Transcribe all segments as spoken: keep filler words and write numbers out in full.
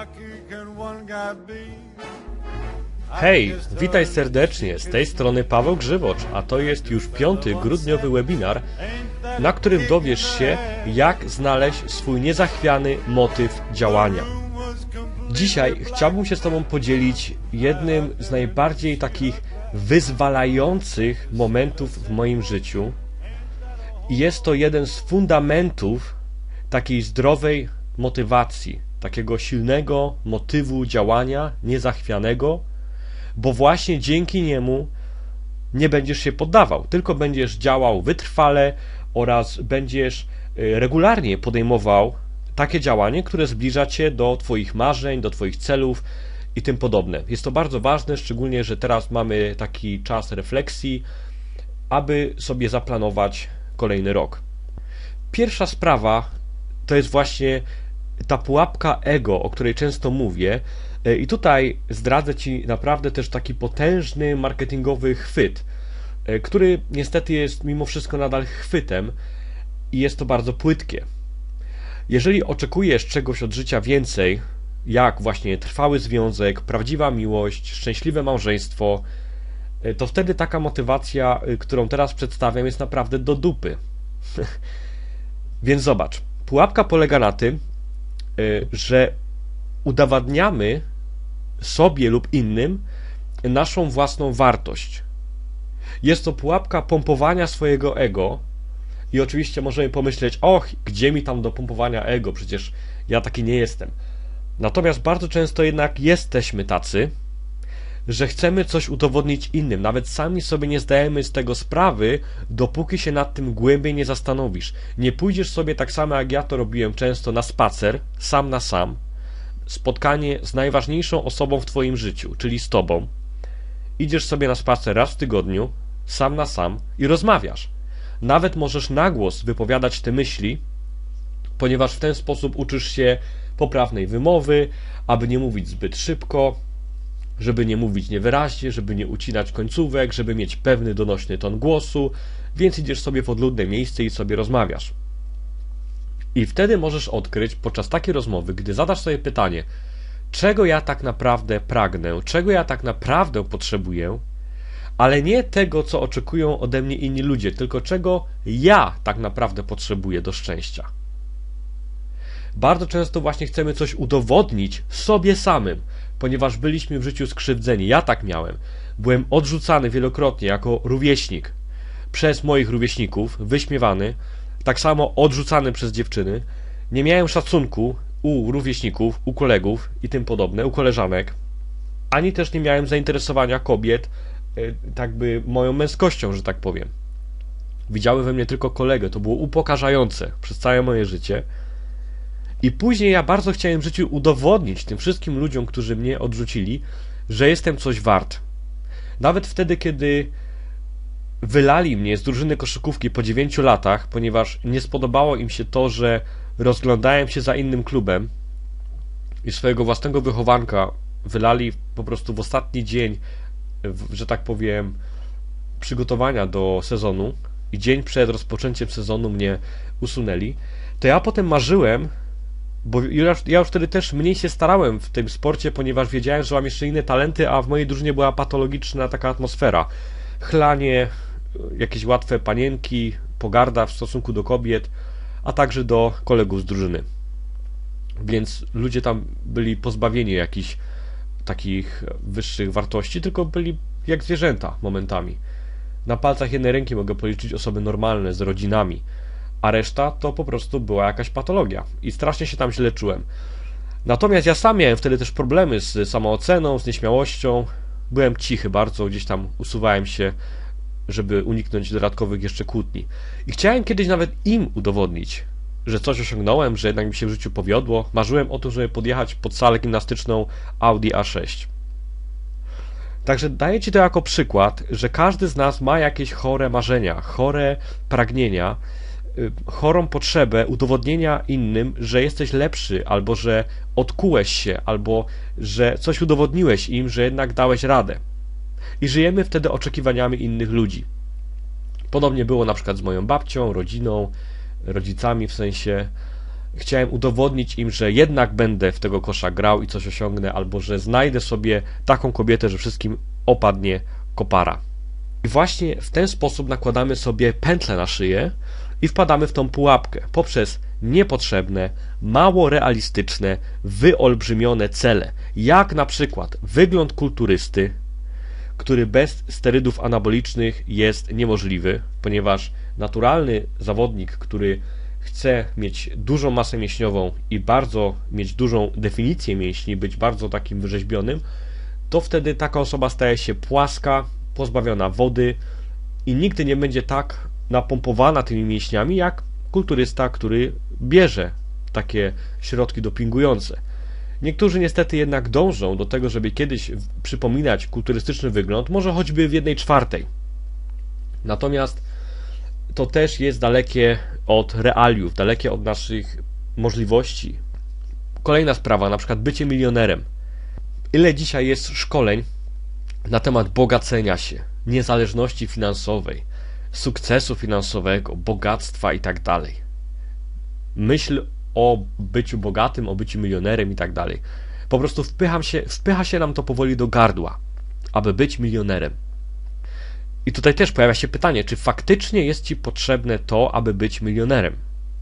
Hej, witaj serdecznie, z tej strony Paweł Grzywocz, a to jest już piąty grudniowy webinar, na którym dowiesz się, jak znaleźć swój niezachwiany motyw działania. Dzisiaj chciałbym się z Tobą podzielić jednym z najbardziej takich wyzwalających momentów w moim życiu. I jest to jeden z fundamentów takiej zdrowej motywacji, takiego silnego motywu działania, niezachwianego, bo właśnie dzięki niemu nie będziesz się poddawał, tylko będziesz działał wytrwale oraz będziesz regularnie podejmował takie działanie, które zbliża Cię do Twoich marzeń, do Twoich celów i tym podobne. Jest to bardzo ważne, szczególnie, że teraz mamy taki czas refleksji, aby sobie zaplanować kolejny rok. Pierwsza sprawa to jest właśnie ta pułapka ego, o której często mówię, i tutaj zdradzę Ci naprawdę też taki potężny marketingowy chwyt, który niestety jest mimo wszystko nadal chwytem i jest to bardzo płytkie. Jeżeli oczekujesz czegoś od życia więcej, jak właśnie trwały związek, prawdziwa miłość, szczęśliwe małżeństwo, to wtedy taka motywacja, którą teraz przedstawiam, jest naprawdę do dupy. Więc zobacz, pułapka polega na tym, że udowadniamy sobie lub innym naszą własną wartość. Jest to pułapka pompowania swojego ego i oczywiście możemy pomyśleć, och, gdzie mi tam do pompowania ego, przecież ja taki nie jestem. Natomiast bardzo często jednak jesteśmy tacy, że chcemy coś udowodnić innym, nawet sami sobie nie zdajemy z tego sprawy, dopóki się nad tym głębiej nie zastanowisz. Nie pójdziesz sobie tak samo jak ja to robiłem często na spacer, sam na sam, spotkanie z najważniejszą osobą w Twoim życiu, czyli z Tobą. Idziesz sobie na spacer raz w tygodniu, sam na sam i rozmawiasz. Nawet możesz na głos wypowiadać te myśli, ponieważ w ten sposób uczysz się poprawnej wymowy, aby nie mówić zbyt szybko, żeby nie mówić niewyraźnie, żeby nie ucinać końcówek, żeby mieć pewny, donośny ton głosu, więc idziesz sobie w odludne miejsce i sobie rozmawiasz. I wtedy możesz odkryć podczas takiej rozmowy, gdy zadasz sobie pytanie, czego ja tak naprawdę pragnę, czego ja tak naprawdę potrzebuję, ale nie tego, co oczekują ode mnie inni ludzie, tylko czego ja tak naprawdę potrzebuję do szczęścia. Bardzo często właśnie chcemy coś udowodnić sobie samym, ponieważ byliśmy w życiu skrzywdzeni. Ja tak miałem. Byłem odrzucany wielokrotnie jako rówieśnik przez moich rówieśników, wyśmiewany, tak samo odrzucany przez dziewczyny. Nie miałem szacunku u rówieśników, u kolegów i tym podobne, u koleżanek, ani też nie miałem zainteresowania kobiet tak by moją męskością, że tak powiem. Widziały we mnie tylko kolegę, to było upokarzające przez całe moje życie. I później ja bardzo chciałem w życiu udowodnić tym wszystkim ludziom, którzy mnie odrzucili, że jestem coś wart. Nawet wtedy, kiedy wylali mnie z drużyny koszykówki po dziewięciu latach, ponieważ nie spodobało im się to, że rozglądałem się za innym klubem i swojego własnego wychowanka wylali po prostu w ostatni dzień, że tak powiem, przygotowania do sezonu i dzień przed rozpoczęciem sezonu mnie usunęli, to ja potem marzyłem, bo ja już wtedy też mniej się starałem w tym sporcie, ponieważ wiedziałem, że mam jeszcze inne talenty, a w mojej drużynie była patologiczna taka atmosfera. Chlanie, jakieś łatwe panienki, pogarda w stosunku do kobiet, a także do kolegów z drużyny. Więc ludzie tam byli pozbawieni jakichś takich wyższych wartości, tylko byli jak zwierzęta momentami. Na palcach jednej ręki mogę policzyć osoby normalne z rodzinami, a reszta to po prostu była jakaś patologia i strasznie się tam źle czułem. Natomiast ja sam miałem wtedy też problemy z samooceną, z nieśmiałością. Byłem cichy bardzo, gdzieś tam usuwałem się, żeby uniknąć dodatkowych jeszcze kłótni. I chciałem kiedyś nawet im udowodnić, że coś osiągnąłem, że jednak mi się w życiu powiodło. Marzyłem o tym, żeby podjechać pod salę gimnastyczną Audi A sześć. Także daję Ci to jako przykład, że każdy z nas ma jakieś chore marzenia, chore pragnienia, chorą potrzebę udowodnienia innym, że jesteś lepszy, albo że odkułeś się, albo że coś udowodniłeś im, że jednak dałeś radę. I żyjemy wtedy oczekiwaniami innych ludzi. Podobnie było na przykład z moją babcią, rodziną, rodzicami w sensie. chciałem udowodnić im, że jednak będę w tego kosza grał i coś osiągnę, albo że znajdę sobie taką kobietę, że wszystkim opadnie kopara. I właśnie w ten sposób nakładamy sobie pętlę na szyję i wpadamy w tą pułapkę poprzez niepotrzebne, mało realistyczne, wyolbrzymione cele, jak na przykład wygląd kulturysty, który bez sterydów anabolicznych jest niemożliwy, ponieważ naturalny zawodnik, który chce mieć dużą masę mięśniową i bardzo mieć dużą definicję mięśni, być bardzo takim wyrzeźbionym, to wtedy taka osoba staje się płaska, pozbawiona wody i nigdy nie będzie tak napompowana tymi mięśniami jak kulturysta, który bierze takie środki dopingujące. Niektórzy niestety jednak dążą do tego, żeby kiedyś przypominać kulturystyczny wygląd, może choćby w jednej czwartej. Natomiast to też jest dalekie od realiów, dalekie od naszych możliwości. Kolejna sprawa, na przykład bycie milionerem. Ile dzisiaj jest szkoleń na temat bogacenia się, niezależności finansowej, sukcesu finansowego, bogactwa i tak dalej. Myśl o byciu bogatym, o byciu milionerem i tak dalej. Po prostu wpycham się, wpycha się nam to powoli do gardła, aby być milionerem. I tutaj też pojawia się pytanie, czy faktycznie jest Ci potrzebne to, aby być milionerem?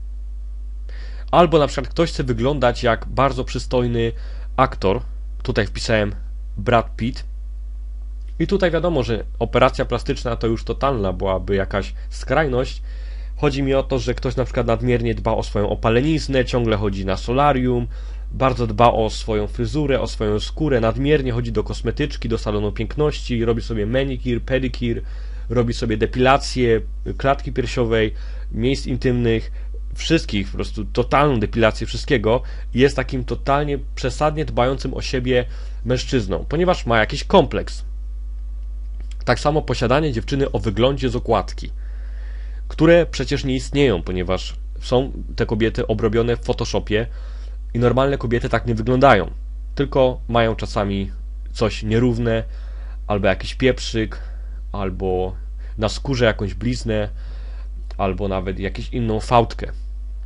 Albo na przykład ktoś chce wyglądać jak bardzo przystojny aktor, tutaj wpisałem Brad Pitt, i tutaj wiadomo, że operacja plastyczna to już totalna byłaby jakaś skrajność. Chodzi mi o to, że ktoś na przykład nadmiernie dba o swoją opaleniznę, ciągle chodzi na solarium, bardzo dba o swoją fryzurę, o swoją skórę, nadmiernie chodzi do kosmetyczki, do salonu piękności, robi sobie manicure, pedicure, robi sobie depilację klatki piersiowej, miejsc intymnych, wszystkich, po prostu totalną depilację wszystkiego. Jest takim totalnie przesadnie dbającym o siebie mężczyzną, ponieważ ma jakiś kompleks. Tak samo posiadanie dziewczyny o wyglądzie z okładki, które przecież nie istnieją, ponieważ są te kobiety obrobione w Photoshopie i normalne kobiety tak nie wyglądają, tylko mają czasami coś nierówne, albo jakiś pieprzyk, albo na skórze jakąś bliznę, albo nawet jakąś inną fałdkę.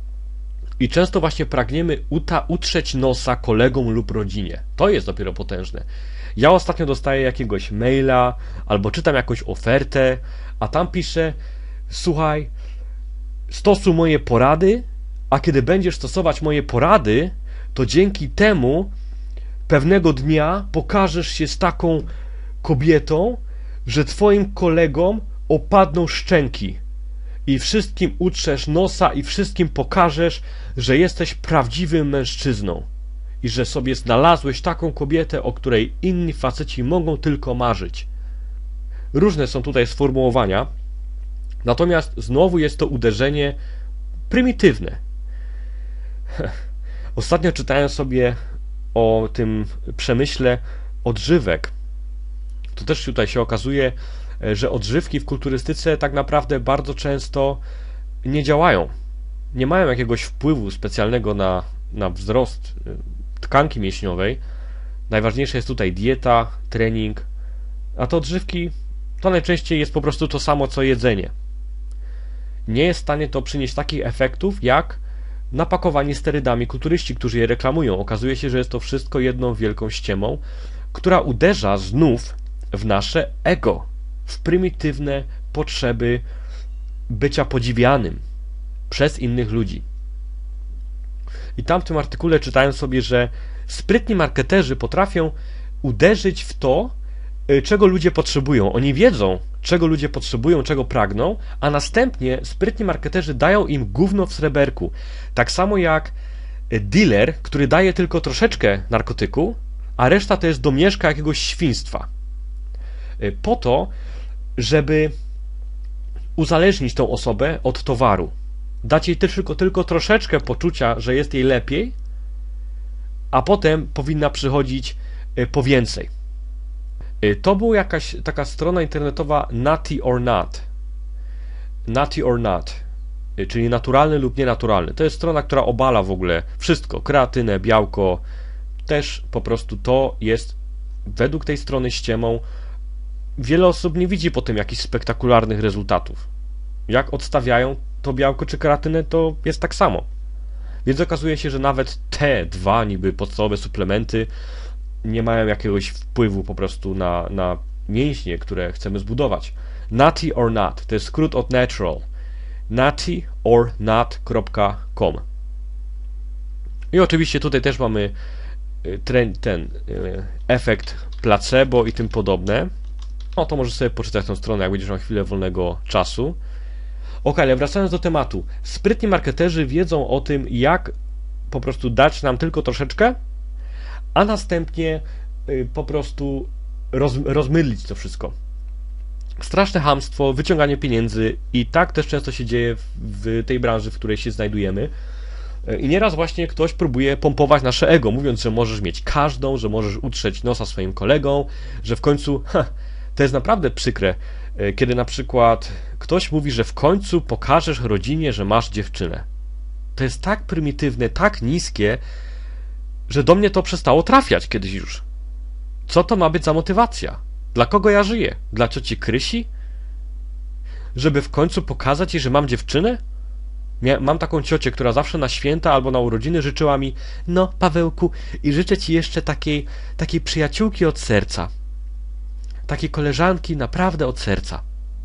I często właśnie pragniemy uta- utrzeć nosa kolegom lub rodzinie. To jest dopiero potężne. Ja ostatnio dostaję jakiegoś maila, albo czytam jakąś ofertę, a tam pisze: słuchaj, stosuj moje porady, a kiedy będziesz stosować moje porady, to dzięki temu pewnego dnia pokażesz się z taką kobietą, że twoim kolegom opadną szczęki i wszystkim utrzesz nosa i wszystkim pokażesz, że jesteś prawdziwym mężczyzną i że sobie znalazłeś taką kobietę, o której inni faceci mogą tylko marzyć. Różne są tutaj sformułowania, natomiast znowu jest to uderzenie prymitywne. Ostatnio czytałem sobie o tym przemyśle odżywek. To też tutaj się okazuje, że odżywki w kulturystyce tak naprawdę bardzo często nie działają. Nie mają jakiegoś wpływu specjalnego na, na wzrost tkanki mięśniowej. Najważniejsza jest tutaj dieta, trening, a te odżywki to najczęściej jest po prostu to samo co jedzenie. Nie jest w stanie to przynieść takich efektów jak napakowanie sterydami kulturyści, którzy je reklamują. Okazuje się, że jest to wszystko jedną wielką ściemą, która uderza znów w nasze ego, w prymitywne potrzeby bycia podziwianym przez innych ludzi. I tam w tym artykule czytałem sobie, że sprytni marketerzy potrafią uderzyć w to, czego ludzie potrzebują. Oni wiedzą, czego ludzie potrzebują, czego pragną, a następnie sprytni marketerzy dają im gówno w sreberku. Tak samo jak dealer, który daje tylko troszeczkę narkotyku, a reszta to jest domieszka jakiegoś świństwa. Po to, żeby uzależnić tą osobę od towaru. Dać jej tylko, tylko troszeczkę poczucia, że jest jej lepiej, a potem powinna przychodzić po więcej. To była jakaś taka strona internetowa Nutty or Not. Nutty or Not, czyli naturalny lub nienaturalny. To jest strona, która obala w ogóle wszystko. Kreatynę, białko. Też po prostu to jest według tej strony ściemą. Wiele osób nie widzi potem jakichś spektakularnych rezultatów. Jak odstawiają to białko czy kreatynę, to jest tak samo. Więc okazuje się, że nawet te dwa niby podstawowe suplementy nie mają jakiegoś wpływu po prostu na, na mięśnie, które chcemy zbudować. Nutty or Not, to jest skrót od natural. nutty or not kropka com. I oczywiście tutaj też mamy ten, ten efekt placebo i tym podobne. No to możesz sobie poczytać tą stronę, jak będziesz miał chwilę wolnego czasu. Ok, ale wracając do tematu. Sprytni marketerzy wiedzą o tym, jak po prostu dać nam tylko troszeczkę, a następnie po prostu roz, rozmydlić to wszystko. Straszne chamstwo, wyciąganie pieniędzy i tak też często się dzieje w, w tej branży, w której się znajdujemy. I nieraz właśnie ktoś próbuje pompować nasze ego, mówiąc, że możesz mieć każdą, że możesz utrzeć nosa swoim kolegom, że w końcu, ha, to jest naprawdę przykre, kiedy na przykład ktoś mówi, że w końcu pokażesz rodzinie, że masz dziewczynę. To jest tak prymitywne, tak niskie, że do mnie to przestało trafiać kiedyś już. Co to ma być za motywacja? Dla kogo ja żyję? Dla cioci Krysi? Żeby w końcu pokazać jej, że mam dziewczynę? Mam taką ciocię, która zawsze na święta albo na urodziny życzyła mi: no, Pawełku, i życzę ci jeszcze takiej, takiej przyjaciółki od serca. Takiej koleżanki naprawdę od serca.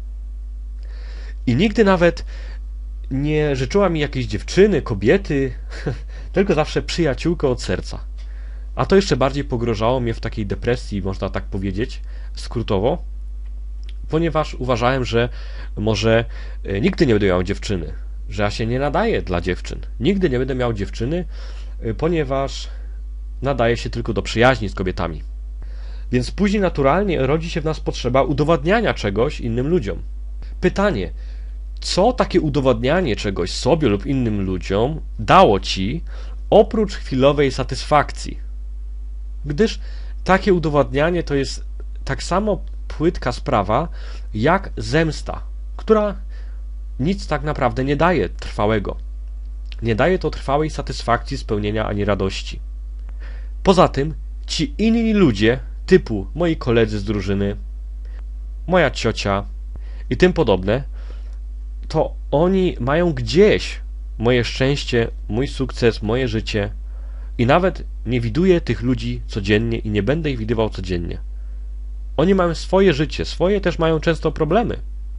I nigdy nawet nie życzyła mi jakiejś dziewczyny, kobiety, tylko zawsze przyjaciółkę od serca. A to jeszcze bardziej pogrążało mnie w takiej depresji, można tak powiedzieć, skrótowo, ponieważ uważałem, że może nigdy nie będę miał dziewczyny, że ja się nie nadaję dla dziewczyn. Nigdy nie będę miał dziewczyny, ponieważ nadaję się tylko do przyjaźni z kobietami. Więc później naturalnie rodzi się w nas potrzeba udowadniania czegoś innym ludziom. Pytanie, co takie udowadnianie czegoś sobie lub innym ludziom dało ci oprócz chwilowej satysfakcji? Gdyż takie udowadnianie to jest tak samo płytka sprawa jak zemsta, która nic tak naprawdę nie daje trwałego. Nie daje to trwałej satysfakcji, spełnienia ani radości. Poza tym ci inni ludzie, typu moi koledzy z drużyny, moja ciocia i tym podobne, to oni mają gdzieś moje szczęście, mój sukces, moje życie i nawet nie widuję tych ludzi codziennie i nie będę ich widywał codziennie. Oni mają swoje życie, swoje też mają często problemy.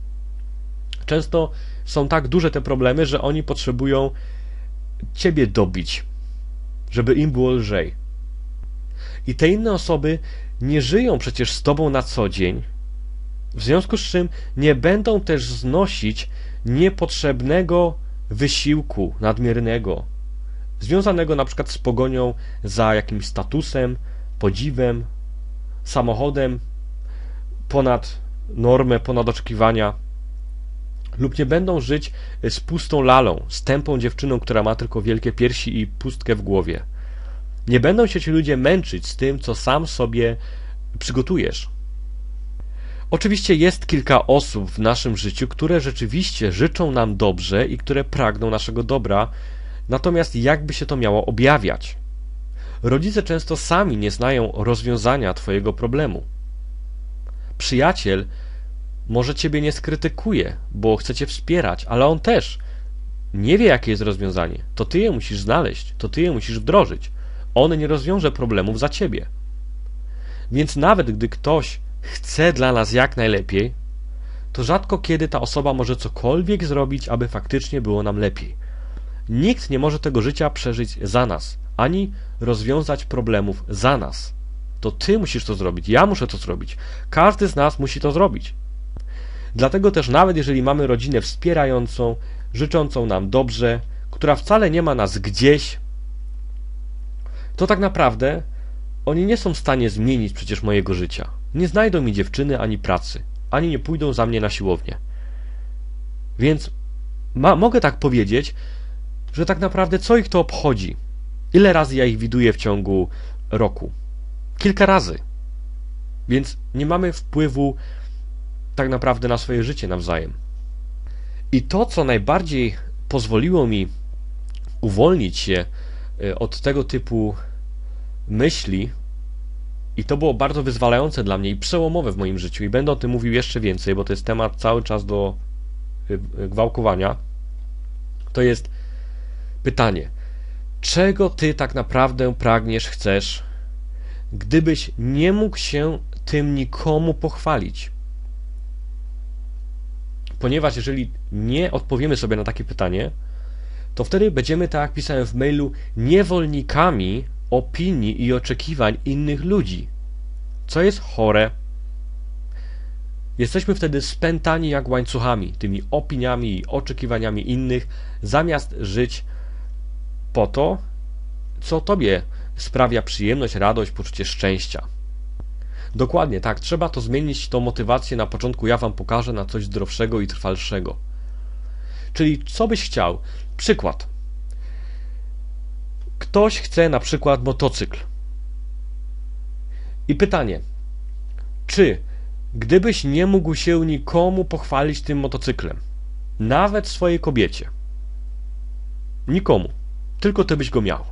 Często są tak duże te problemy, że oni potrzebują ciebie dobić, żeby im było lżej. I te inne osoby nie żyją przecież z tobą na co dzień, w związku z czym nie będą też znosić niepotrzebnego wysiłku nadmiernego, związanego na przykład z pogonią za jakimś statusem, podziwem, samochodem ponad normę, ponad oczekiwania, lub nie będą żyć z pustą lalą, z tępą dziewczyną, która ma tylko wielkie piersi i pustkę w głowie. Nie będą się ci ludzie męczyć z tym, co sam sobie przygotujesz. Oczywiście jest kilka osób w naszym życiu, które rzeczywiście życzą nam dobrze i które pragną naszego dobra, natomiast jakby się to miało objawiać? Rodzice często sami nie znają rozwiązania twojego problemu. Przyjaciel może ciebie nie skrytykuje, bo chce cię wspierać, ale on też nie wie, jakie jest rozwiązanie. To ty je musisz znaleźć, to ty je musisz wdrożyć. On nie rozwiąże problemów za ciebie. Więc nawet gdy ktoś chce dla nas jak najlepiej, to rzadko kiedy ta osoba może cokolwiek zrobić, aby faktycznie było nam lepiej. Nikt nie może tego życia przeżyć za nas, ani rozwiązać problemów za nas. To ty musisz to zrobić, ja muszę to zrobić. Każdy z nas musi to zrobić. Dlatego też nawet jeżeli mamy rodzinę wspierającą, życzącą nam dobrze, która wcale nie ma nas gdzieś, to tak naprawdę oni nie są w stanie zmienić przecież mojego życia. Nie znajdą mi dziewczyny ani pracy, ani nie pójdą za mnie na siłownię. Więc ma, mogę tak powiedzieć, że tak naprawdę co ich to obchodzi? Ile razy ja ich widuję w ciągu roku? Kilka razy. Więc nie mamy wpływu tak naprawdę na swoje życie nawzajem. I to, co najbardziej pozwoliło mi uwolnić się od tego typu myśli, i to było bardzo wyzwalające dla mnie i przełomowe w moim życiu, i będę o tym mówił jeszcze więcej, bo to jest temat cały czas do gwałkowania, to jest pytanie, czego ty tak naprawdę pragniesz, chcesz, gdybyś nie mógł się tym nikomu pochwalić? Ponieważ jeżeli nie odpowiemy sobie na takie pytanie, to wtedy będziemy, tak jak pisałem w mailu, niewolnikami opinii i oczekiwań innych ludzi, co jest chore. Jesteśmy wtedy spętani jak łańcuchami, tymi opiniami i oczekiwaniami innych, zamiast żyć po to, co tobie sprawia przyjemność, radość, poczucie szczęścia. Dokładnie, tak, trzeba to zmienić, tą motywację na początku ja wam pokażę na coś zdrowszego i trwalszego. Czyli co byś chciał? Przykład. Ktoś chce na przykład motocykl. I pytanie, czy gdybyś nie mógł się nikomu pochwalić tym motocyklem, nawet swojej kobiecie, nikomu, tylko ty byś go miał,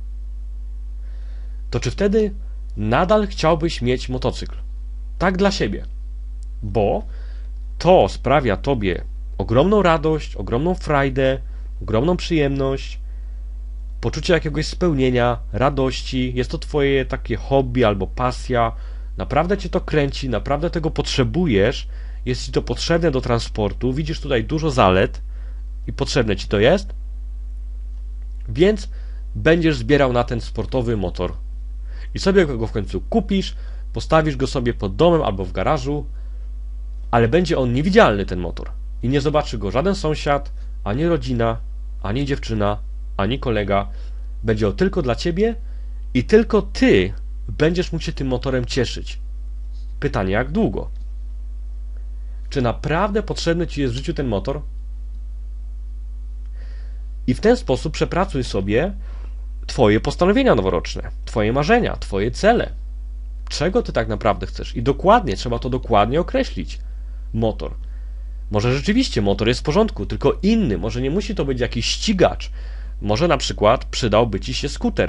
to czy wtedy nadal chciałbyś mieć motocykl? Tak dla siebie. Bo to sprawia tobie ogromną radość, ogromną frajdę, ogromną przyjemność, poczucie jakiegoś spełnienia, radości, jest to twoje takie hobby albo pasja, naprawdę cię to kręci, naprawdę tego potrzebujesz, jest ci to potrzebne do transportu, widzisz tutaj dużo zalet i potrzebne ci to jest, więc będziesz zbierał na ten sportowy motor i sobie go w końcu kupisz, postawisz go sobie pod domem albo w garażu, ale będzie on niewidzialny, ten motor, i nie zobaczy go żaden sąsiad, ani rodzina, ani dziewczyna, ani kolega. Będzie on tylko dla ciebie i tylko ty będziesz mógł się tym motorem cieszyć. Pytanie, jak długo? Czy naprawdę potrzebny ci jest w życiu ten motor? I w ten sposób przepracuj sobie twoje postanowienia noworoczne, twoje marzenia, twoje cele. Czego ty tak naprawdę chcesz? I dokładnie, trzeba to dokładnie określić. Motor. Może rzeczywiście motor jest w porządku, tylko inny. Może nie musi to być jakiś ścigacz. Może na przykład przydałby ci się skuter.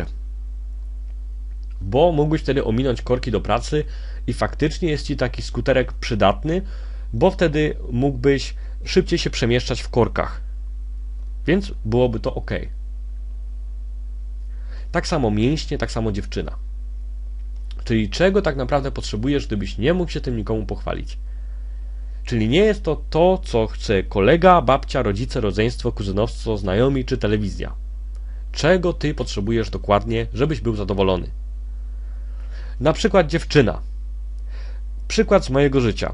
Bo mógłbyś wtedy ominąć korki do pracy i faktycznie jest ci taki skuterek przydatny, bo wtedy mógłbyś szybciej się przemieszczać w korkach. Więc byłoby to ok. Tak samo mięśnie, tak samo dziewczyna. Czyli czego tak naprawdę potrzebujesz, gdybyś nie mógł się tym nikomu pochwalić? Czyli nie jest to to, co chce kolega, babcia, rodzice, rodzeństwo, kuzynostwo, znajomi czy telewizja. Czego ty potrzebujesz dokładnie, żebyś był zadowolony? Na przykład dziewczyna. Przykład z mojego życia.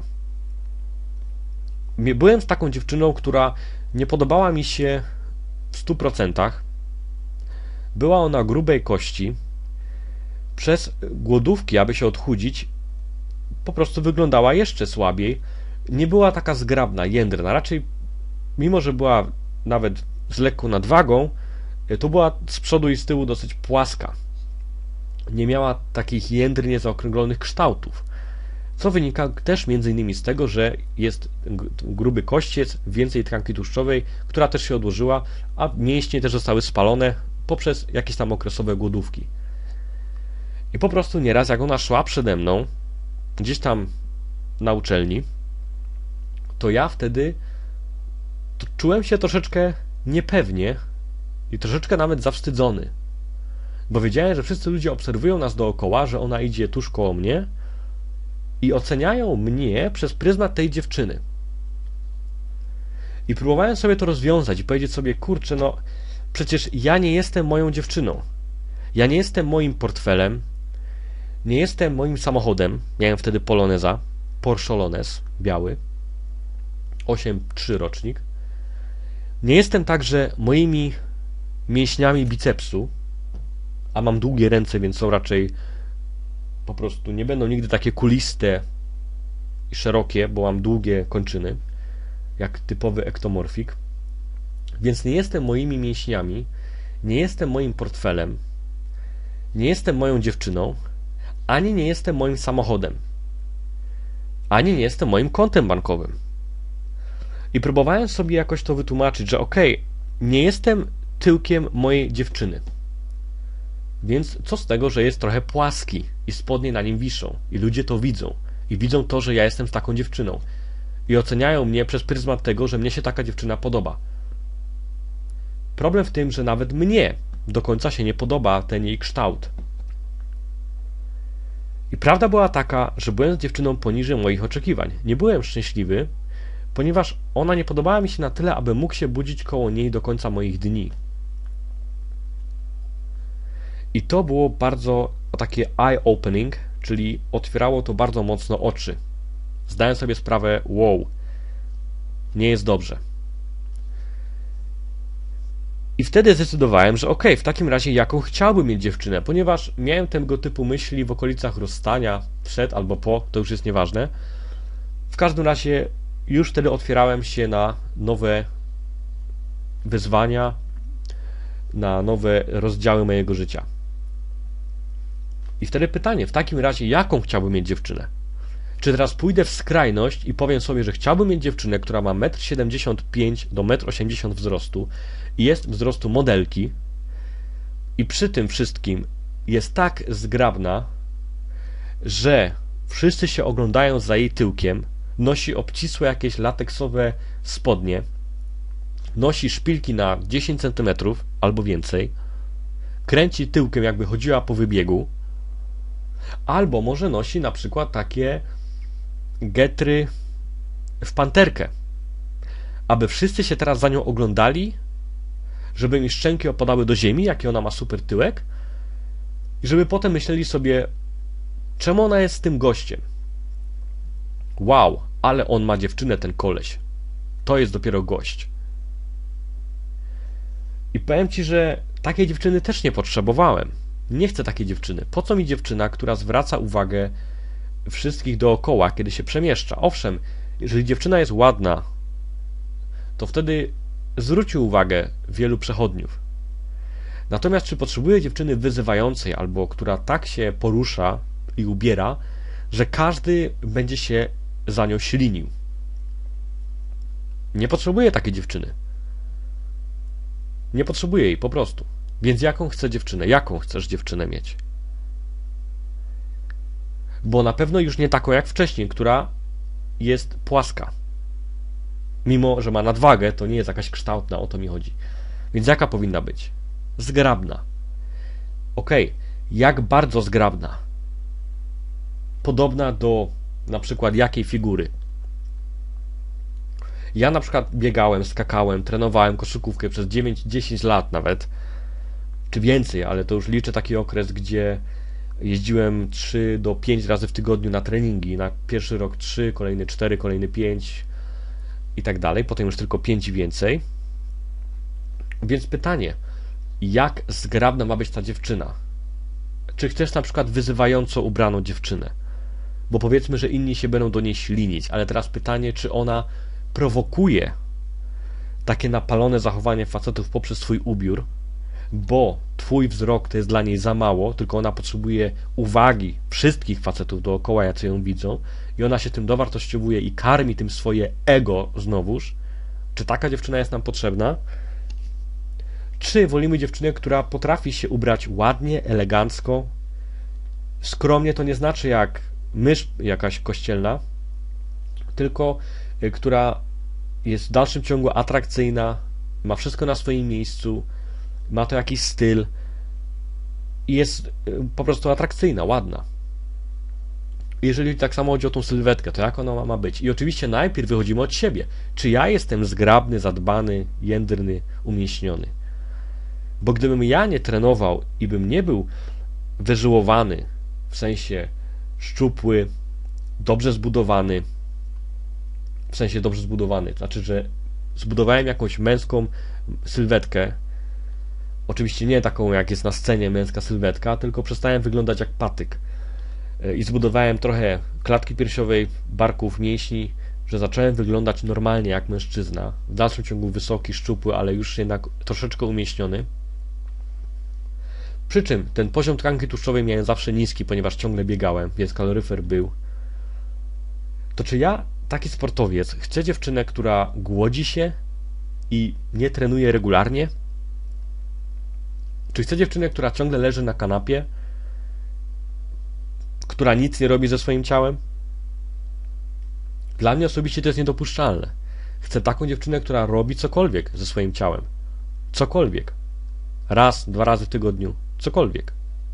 Byłem z taką dziewczyną, która nie podobała mi się w stu procentach. Była ona grubej kości. Przez głodówki, aby się odchudzić, po prostu wyglądała jeszcze słabiej. Nie była taka zgrabna, jędrna. Raczej, mimo że była nawet z lekką nadwagą, to była z przodu i z tyłu dosyć płaska. Nie miała takich jędrnie zaokrąglonych kształtów. Co wynika też między innymi z tego, że jest gruby kościec, więcej tkanki tłuszczowej, która też się odłożyła, a mięśnie też zostały spalone poprzez jakieś tam okresowe głodówki. I po prostu nieraz, jak ona szła przede mną, gdzieś tam na uczelni, to ja wtedy to czułem się troszeczkę niepewnie i troszeczkę nawet zawstydzony. Bo wiedziałem, że wszyscy ludzie obserwują nas dookoła, że ona idzie tuż koło mnie i oceniają mnie przez pryzmat tej dziewczyny. I próbowałem sobie to rozwiązać i powiedzieć sobie, kurczę, no przecież ja nie jestem moją dziewczyną. Ja nie jestem moim portfelem, nie jestem moim samochodem. Miałem wtedy Poloneza, Porsche Lones, biały, osiem trzy rocznik. Nie jestem także moimi mięśniami bicepsu, a mam długie ręce, więc są raczej po prostu, nie będą nigdy takie kuliste i szerokie, bo mam długie kończyny, jak typowy ektomorfik. Więc nie jestem moimi mięśniami, nie jestem moim portfelem, nie jestem moją dziewczyną, ani nie jestem moim samochodem, ani nie jestem moim kontem bankowym. I próbowałem sobie jakoś to wytłumaczyć, że okej, okay, nie jestem tyłkiem mojej dziewczyny. Więc co z tego, że jest trochę płaski i spodnie na nim wiszą i ludzie to widzą i widzą to, że ja jestem z taką dziewczyną i oceniają mnie przez pryzmat tego, że mnie się taka dziewczyna podoba. Problem w tym, że nawet mnie do końca się nie podoba ten jej kształt. I prawda była taka, że byłem z dziewczyną poniżej moich oczekiwań. Nie byłem szczęśliwy, ponieważ ona nie podobała mi się na tyle, aby mógł się budzić koło niej do końca moich dni. I to było bardzo takie eye-opening, czyli otwierało to bardzo mocno oczy. Zdałem sobie sprawę, wow, nie jest dobrze. I wtedy zdecydowałem, że okej, w takim razie jaką chciałbym mieć dziewczynę, ponieważ miałem tego typu myśli w okolicach rozstania, przed albo po, to już jest nieważne. W każdym razie już wtedy otwierałem się na nowe wyzwania, na nowe rozdziały mojego życia. I wtedy pytanie, w takim razie jaką chciałbym mieć dziewczynę? Czy teraz pójdę w skrajność i powiem sobie, że chciałbym mieć dziewczynę, która ma metr siedemdziesiąt pięć do metr osiemdziesiąt wzrostu i jest wzrostu modelki i przy tym wszystkim jest tak zgrabna, że wszyscy się oglądają za jej tyłkiem, nosi obcisłe jakieś lateksowe spodnie, nosi szpilki na dziesięć centymetrów albo więcej, kręci tyłkiem jakby chodziła po wybiegu, albo może nosi na przykład takie getry w panterkę, aby wszyscy się teraz za nią oglądali, żeby mi szczęki opadały do ziemi, jaki ona ma super tyłek i żeby potem myśleli sobie, czemu ona jest z tym gościem. Wow, ale on ma dziewczynę, ten koleś. To jest dopiero gość. I powiem Ci, że takiej dziewczyny też nie potrzebowałem. Nie chcę takiej dziewczyny. Po co mi dziewczyna, która zwraca uwagę wszystkich dookoła, kiedy się przemieszcza? Owszem, jeżeli dziewczyna jest ładna, to wtedy zwróci uwagę wielu przechodniów. Natomiast czy potrzebuję dziewczyny wyzywającej, albo która tak się porusza i ubiera, że każdy będzie się za nią ślinił? Nie potrzebuję takiej dziewczyny. Nie potrzebuję jej po prostu. Więc jaką chcę dziewczynę? Jaką chcesz dziewczynę mieć? Bo na pewno już nie taką jak wcześniej, która jest płaska. Mimo że ma nadwagę, to nie jest jakaś kształtna, o to mi chodzi. Więc jaka powinna być? Zgrabna. Okej, jak bardzo zgrabna? Podobna do na przykład jakiej figury? Ja na przykład biegałem, skakałem, trenowałem koszykówkę przez dziewięć dziesięć lat nawet, czy więcej, ale to już liczę taki okres, gdzie jeździłem trzy do pięciu razy w tygodniu na treningi. Na pierwszy rok trzy, kolejny cztery, kolejny pięć i tak dalej. Potem już tylko pięć i więcej. Więc pytanie, jak zgrabna ma być ta dziewczyna? Czy chcesz na przykład wyzywająco ubraną dziewczynę? Bo powiedzmy, że inni się będą do niej ślinić, ale teraz pytanie, czy ona prowokuje takie napalone zachowanie facetów poprzez swój ubiór, bo twój wzrok to jest dla niej za mało, tylko ona potrzebuje uwagi wszystkich facetów dookoła, jacy ją widzą, i ona się tym dowartościowuje i karmi tym swoje ego znowuż. Czy taka dziewczyna jest nam potrzebna? Czy wolimy dziewczynę, która potrafi się ubrać ładnie, elegancko, skromnie, to nie znaczy jak mysz jakaś kościelna, tylko która jest w dalszym ciągu atrakcyjna, ma wszystko na swoim miejscu, ma to jakiś styl i jest po prostu atrakcyjna, ładna. Jeżeli tak samo chodzi o tą sylwetkę, to jak ona ma być? I oczywiście najpierw wychodzimy od siebie. Czy ja jestem zgrabny, zadbany, jędrny, umieśniony? Bo gdybym ja nie trenował i bym nie był wyżyłowany, w sensie szczupły, dobrze zbudowany, w sensie dobrze zbudowany, znaczy, że zbudowałem jakąś męską sylwetkę, oczywiście nie taką jak jest na scenie męska sylwetka, tylko przestałem wyglądać jak patyk i zbudowałem trochę klatki piersiowej, barków, mięśni, że zacząłem wyglądać normalnie jak mężczyzna, w dalszym ciągu wysoki, szczupły, ale już jednak troszeczkę umieśniony. Przy czym ten poziom tkanki tłuszczowej miałem zawsze niski, ponieważ ciągle biegałem, więc kaloryfer był. To czy ja, taki sportowiec, chcę dziewczynę, która głodzi się i nie trenuje regularnie? Czy chcę dziewczynę, która ciągle leży na kanapie, która nic nie robi ze swoim ciałem? Dla mnie osobiście to jest niedopuszczalne. Chcę taką dziewczynę, która robi cokolwiek ze swoim ciałem. Cokolwiek. Raz, dwa razy w tygodniu. Cokolwiek.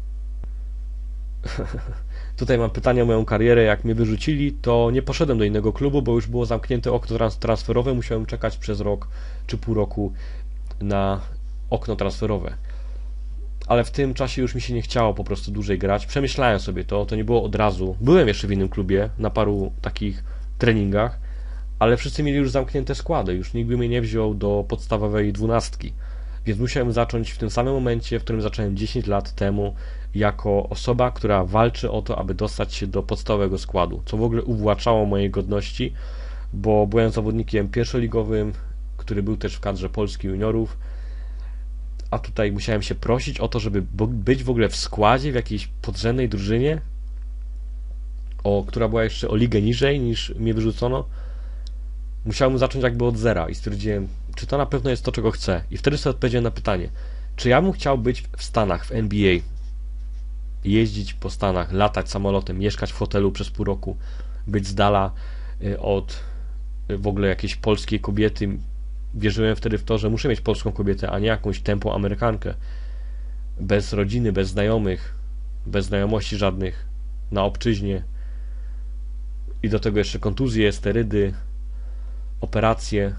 Tutaj mam pytanie o moją karierę. Jak mnie wyrzucili, to nie poszedłem do innego klubu, bo już było zamknięte okno transferowe. Musiałem czekać przez rok czy pół roku na okno transferowe. Ale w tym czasie już mi się nie chciało po prostu dłużej grać. Przemyślałem sobie to, to nie było od razu. Byłem jeszcze w innym klubie, na paru takich treningach, ale wszyscy mieli już zamknięte składy. Już nikt by mnie nie wziął do podstawowej dwunastki. Więc musiałem zacząć w tym samym momencie, w którym zacząłem dziesięć lat temu, jako osoba, która walczy o to, aby dostać się do podstawowego składu, co w ogóle uwłaczało mojej godności, bo byłem zawodnikiem pierwszoligowym, który był też w kadrze Polski juniorów, a tutaj musiałem się prosić o to, żeby być w ogóle w składzie, w jakiejś podrzędnej drużynie, o, która była jeszcze o ligę niżej niż mnie wyrzucono. Musiałem zacząć jakby od zera i stwierdziłem, czy to na pewno jest to, czego chcę. I wtedy sobie odpowiedziałem na pytanie, czy ja bym chciał być w Stanach, w N B A, jeździć po Stanach, latać samolotem, mieszkać w hotelu przez pół roku, być z dala od w ogóle jakiejś polskiej kobiety. Wierzyłem wtedy w to, że muszę mieć polską kobietę, a nie jakąś tępą Amerykankę. Bez rodziny, bez znajomych, bez znajomości żadnych, na obczyźnie. I do tego jeszcze kontuzje, sterydy, operacje.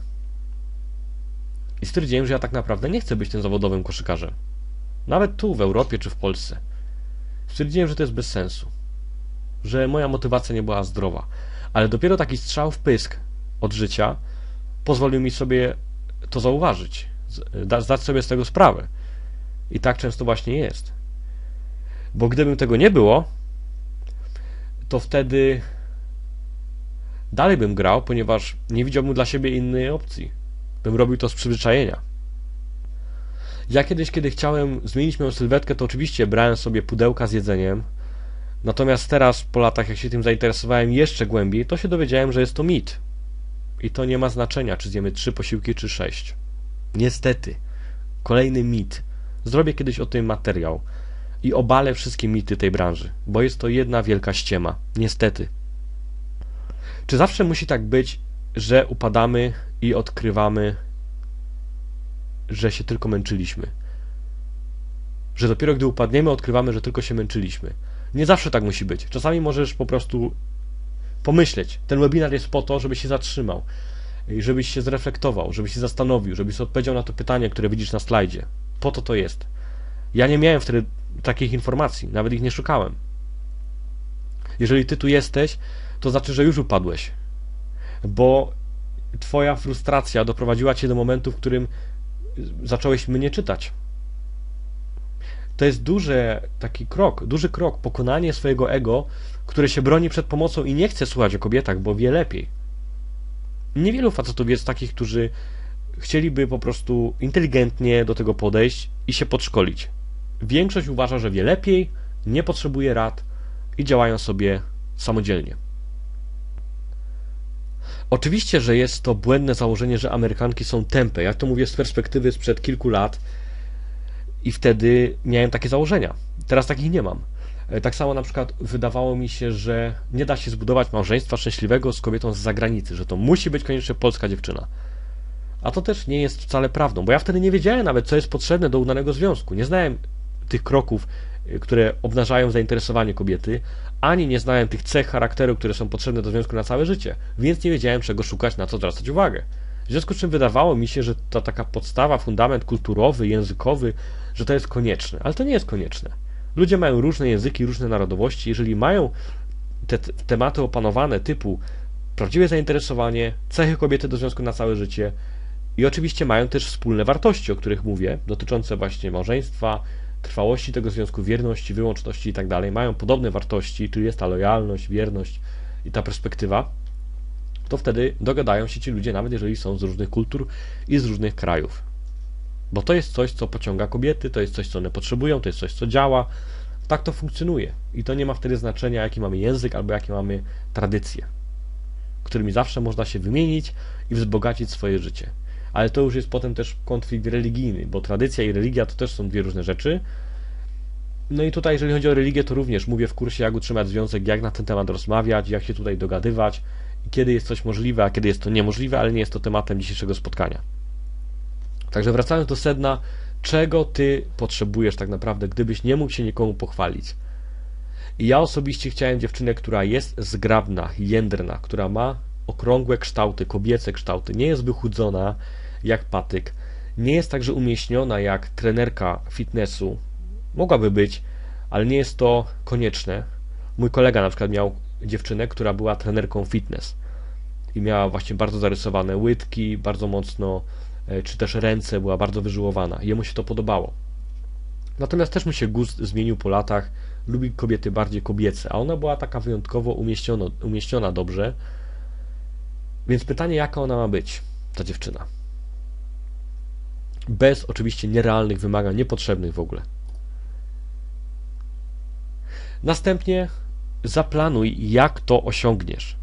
I stwierdziłem, że ja tak naprawdę nie chcę być tym zawodowym koszykarzem. Nawet tu, w Europie czy w Polsce. Stwierdziłem, że to jest bez sensu. Że moja motywacja nie była zdrowa. Ale dopiero taki strzał w pysk od życia pozwolił mi sobie to zauważyć. Zdać sobie z tego sprawę. I tak często właśnie jest. Bo gdybym tego nie było, to wtedy dalej bym grał, ponieważ nie widziałbym dla siebie innej opcji. Bym robił to z przyzwyczajenia. Ja kiedyś, kiedy chciałem zmienić moją sylwetkę, to oczywiście brałem sobie pudełka z jedzeniem. Natomiast teraz, po latach, jak się tym zainteresowałem jeszcze głębiej, to się dowiedziałem, że jest to mit. I to nie ma znaczenia, czy zjemy trzy posiłki, czy sześć. Niestety. Kolejny mit. Zrobię kiedyś o tym materiał i obalę wszystkie mity tej branży, bo jest to jedna wielka ściema. Niestety. Czy zawsze musi tak być, że upadamy i odkrywamy, że się tylko męczyliśmy? Że dopiero gdy upadniemy, odkrywamy, że tylko się męczyliśmy. Nie zawsze tak musi być. Czasami możesz po prostu pomyśleć. Ten webinar jest po to, żebyś się zatrzymał, żebyś się zreflektował, żebyś się zastanowił, żebyś sobie odpowiedział na to pytanie, które widzisz na slajdzie. Po to to jest. Ja nie miałem wtedy takich informacji, nawet ich nie szukałem. Jeżeli ty tu jesteś, to znaczy, że już upadłeś, bo twoja frustracja doprowadziła cię do momentu, w którym zacząłeś mnie czytać. To jest duży taki krok, duży krok, pokonanie swojego ego, które się broni przed pomocą i nie chce słuchać o kobietach, bo wie lepiej. Niewielu facetów jest takich, którzy chcieliby po prostu inteligentnie do tego podejść i się podszkolić. Większość uważa, że wie lepiej, nie potrzebuje rad i działają sobie samodzielnie. Oczywiście, że jest to błędne założenie, że Amerykanki są tępe. Ja to mówię z perspektywy sprzed kilku lat i wtedy miałem takie założenia. Teraz takich nie mam. Tak samo na przykład wydawało mi się, że nie da się zbudować małżeństwa szczęśliwego z kobietą z zagranicy, że to musi być koniecznie polska dziewczyna. A to też nie jest wcale prawdą, bo ja wtedy nie wiedziałem nawet, co jest potrzebne do udanego związku. Nie znałem tych kroków, które obnażają zainteresowanie kobiety, ani nie znałem tych cech charakteru, które są potrzebne do związku na całe życie, więc nie wiedziałem, czego szukać, na co zwracać uwagę. W związku z czym wydawało mi się, że ta taka podstawa, fundament kulturowy, językowy, że to jest konieczne, ale to nie jest konieczne. Ludzie mają różne języki, różne narodowości. Jeżeli mają te tematy opanowane typu prawdziwe zainteresowanie, cechy kobiety do związku na całe życie i oczywiście mają też wspólne wartości, o których mówię, dotyczące właśnie małżeństwa, trwałości tego związku, wierności, wyłączności i tak dalej, mają podobne wartości, czyli jest ta lojalność, wierność i ta perspektywa, to wtedy dogadają się ci ludzie, nawet jeżeli są z różnych kultur i z różnych krajów. Bo to jest coś, co pociąga kobiety, to jest coś, co one potrzebują, to jest coś, co działa. Tak to funkcjonuje. I to nie ma wtedy znaczenia, jaki mamy język albo jakie mamy tradycje, którymi zawsze można się wymienić i wzbogacić swoje życie. Ale to już jest potem też konflikt religijny, bo tradycja i religia to też są dwie różne rzeczy. No i tutaj, jeżeli chodzi o religię, to również mówię w kursie, jak utrzymać związek, jak na ten temat rozmawiać, jak się tutaj dogadywać, i kiedy jest coś możliwe, a kiedy jest to niemożliwe, ale nie jest to tematem dzisiejszego spotkania. Także wracając do sedna czego ty potrzebujesz tak naprawdę, gdybyś nie mógł się nikomu pochwalić. I ja osobiście chciałem dziewczynę, która jest zgrabna, jędrna, która ma okrągłe kształty, kobiece kształty, nie jest wychudzona jak patyk, nie jest także umieśniona jak trenerka fitnessu, mogłaby być, ale nie jest to konieczne. Mój kolega na przykład miał dziewczynę, która była trenerką fitness i miała właśnie bardzo zarysowane łydki, bardzo mocno, czy też ręce, była bardzo wyżyłowana. Jemu się to podobało. Natomiast też mu się gust zmienił po latach, lubi kobiety bardziej kobiece, a ona była taka wyjątkowo umieśniona, umieśniona dobrze. Więc pytanie, jaka ona ma być, ta dziewczyna? Bez oczywiście nierealnych wymagań, niepotrzebnych w ogóle. Następnie zaplanuj, jak to osiągniesz.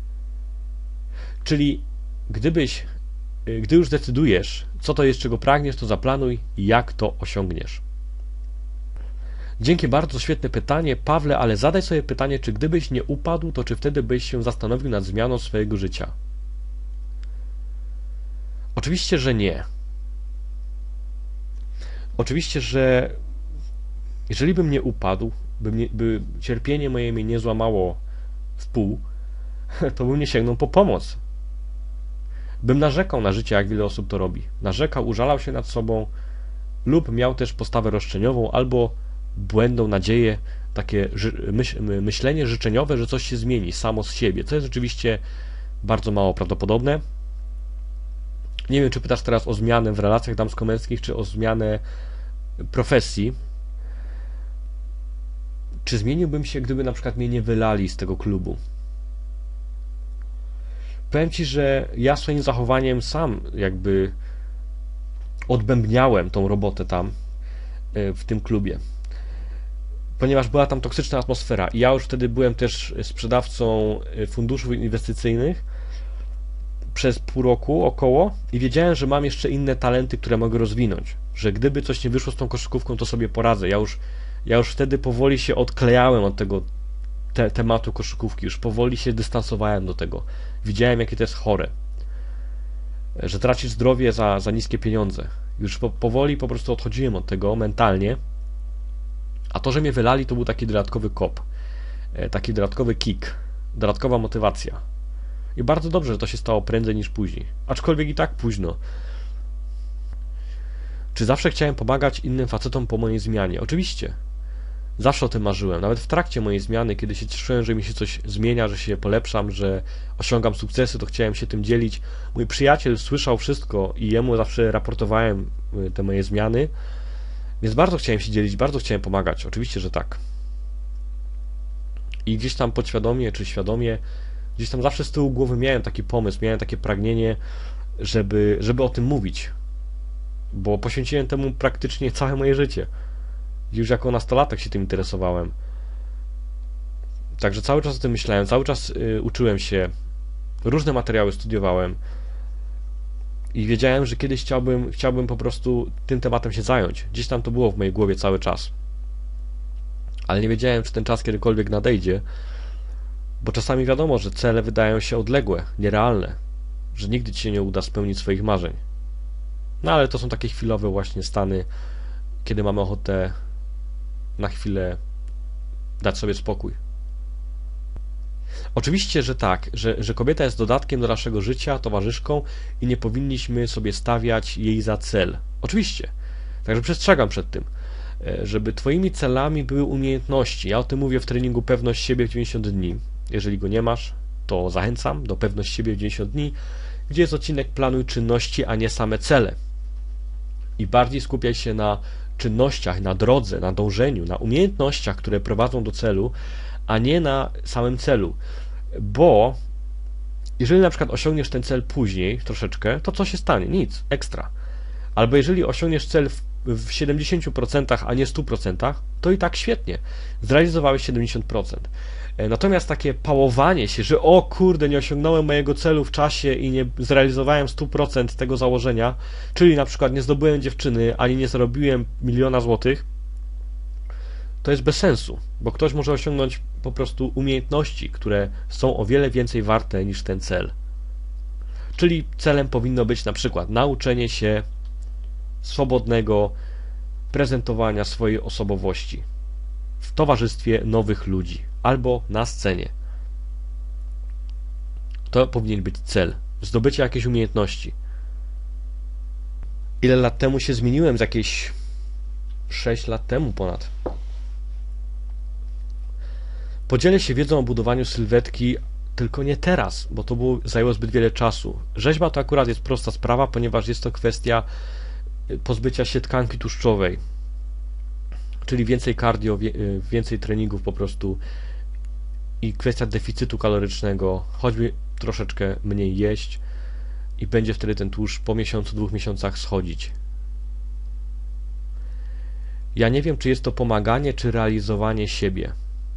Czyli gdybyś, gdy już zdecydujesz, co to jest, czego pragniesz, to zaplanuj, jak to osiągniesz. Dzięki, bardzo świetne pytanie, Pawle, ale zadaj sobie pytanie, czy gdybyś nie upadł, to czy wtedy byś się zastanowił nad zmianą swojego życia? Oczywiście, że nie. Oczywiście, że jeżeli bym nie upadł, by, mnie, by cierpienie moje mnie nie złamało w pół, to bym nie sięgnął po pomoc. Bym narzekał na życie, jak wiele osób to robi. Narzekał, użalał się nad sobą lub miał też postawę roszczeniową albo błędną nadzieję, takie myśl, myślenie życzeniowe, że coś się zmieni samo z siebie, co jest rzeczywiście bardzo mało prawdopodobne. Nie wiem, czy pytasz teraz o zmianę w relacjach damsko-męskich, czy o zmianę profesji. Czy zmieniłbym się, gdyby na przykład mnie nie wylali z tego klubu? Powiem Ci, że ja swoim zachowaniem sam jakby odbębniałem tą robotę tam, w tym klubie. Ponieważ była tam toksyczna atmosfera i ja już wtedy byłem też sprzedawcą funduszów inwestycyjnych przez pół roku około i wiedziałem, że mam jeszcze inne talenty, które mogę rozwinąć, że gdyby coś nie wyszło z tą koszykówką, to sobie poradzę. Ja już, ja już wtedy powoli się odklejałem od tego te, tematu koszykówki, już powoli się dystansowałem do tego. Widziałem, jakie to jest chore, że tracisz zdrowie za, za niskie pieniądze. Już po, powoli po prostu odchodziłem od tego mentalnie, a to, że mnie wylali, to był taki dodatkowy kop, taki dodatkowy kick, dodatkowa motywacja. I bardzo dobrze, że to się stało prędzej niż później. Aczkolwiek i tak późno. Czy zawsze chciałem pomagać innym facetom po mojej zmianie? Oczywiście. Zawsze o tym marzyłem. Nawet w trakcie mojej zmiany, kiedy się cieszyłem, że mi się coś zmienia, że się polepszam, że osiągam sukcesy, to chciałem się tym dzielić. Mój przyjaciel słyszał wszystko i jemu zawsze raportowałem te moje zmiany. Więc bardzo chciałem się dzielić, bardzo chciałem pomagać. Oczywiście, że tak. I gdzieś tam podświadomie czy świadomie, gdzieś tam zawsze z tyłu głowy miałem taki pomysł, miałem takie pragnienie, żeby, żeby o tym mówić. Bo poświęciłem temu praktycznie całe moje życie. Już jako nastolatek się tym interesowałem. Także cały czas o tym myślałem, cały czas y, uczyłem się, różne materiały studiowałem i wiedziałem, że kiedyś chciałbym, chciałbym po prostu tym tematem się zająć. Gdzieś tam to było w mojej głowie cały czas. Ale nie wiedziałem, czy ten czas kiedykolwiek nadejdzie, bo czasami wiadomo, że cele wydają się odległe, nierealne, że nigdy ci się nie uda spełnić swoich marzeń. No ale to są takie chwilowe właśnie stany, kiedy mamy ochotę na chwilę dać sobie spokój. Oczywiście, że tak, że, że kobieta jest dodatkiem do naszego życia, towarzyszką i nie powinniśmy sobie stawiać jej za cel. Oczywiście. Także przestrzegam przed tym, żeby twoimi celami były umiejętności. Ja o tym mówię w treningu Pewność siebie w dziewięćdziesiąt dni. Jeżeli go nie masz, to zachęcam do Pewność siebie w dziewięćdziesiąt dni, gdzie jest odcinek Planuj czynności, a nie same cele. I bardziej skupiaj się na czynnościach, na drodze, na dążeniu, na umiejętnościach, które prowadzą do celu, a nie na samym celu. Bo jeżeli na przykład osiągniesz ten cel później, troszeczkę, to co się stanie? Nic, ekstra. Albo jeżeli osiągniesz cel w, w siedemdziesięciu procentach, a nie stu procentach, to i tak świetnie. Zrealizowałeś siedemdziesiąt procent. Natomiast takie pałowanie się, że o kurde, nie osiągnąłem mojego celu w czasie i nie zrealizowałem stu procent tego założenia, czyli na przykład nie zdobyłem dziewczyny, ani nie zarobiłem miliona złotych, to jest bez sensu, bo ktoś może osiągnąć po prostu umiejętności, które są o wiele więcej warte niż ten cel. Czyli celem powinno być na przykład nauczenie się swobodnego prezentowania swojej osobowości w towarzystwie nowych ludzi albo na scenie. To powinien być cel. Zdobycie jakiejś umiejętności. Ile lat temu się zmieniłem? Z jakieś sześć lat temu ponad. Podzielę się wiedzą o budowaniu sylwetki, tylko nie teraz, bo to było, zajęło zbyt wiele czasu. Rzeźba to akurat jest prosta sprawa, ponieważ jest to kwestia pozbycia się tkanki tłuszczowej, czyli więcej cardio, więcej treningów po prostu i kwestia deficytu kalorycznego, choćby troszeczkę mniej jeść i będzie wtedy ten tłuszcz po miesiącu, dwóch miesiącach schodzić. Ja nie wiem, czy jest to pomaganie, czy realizowanie siebie.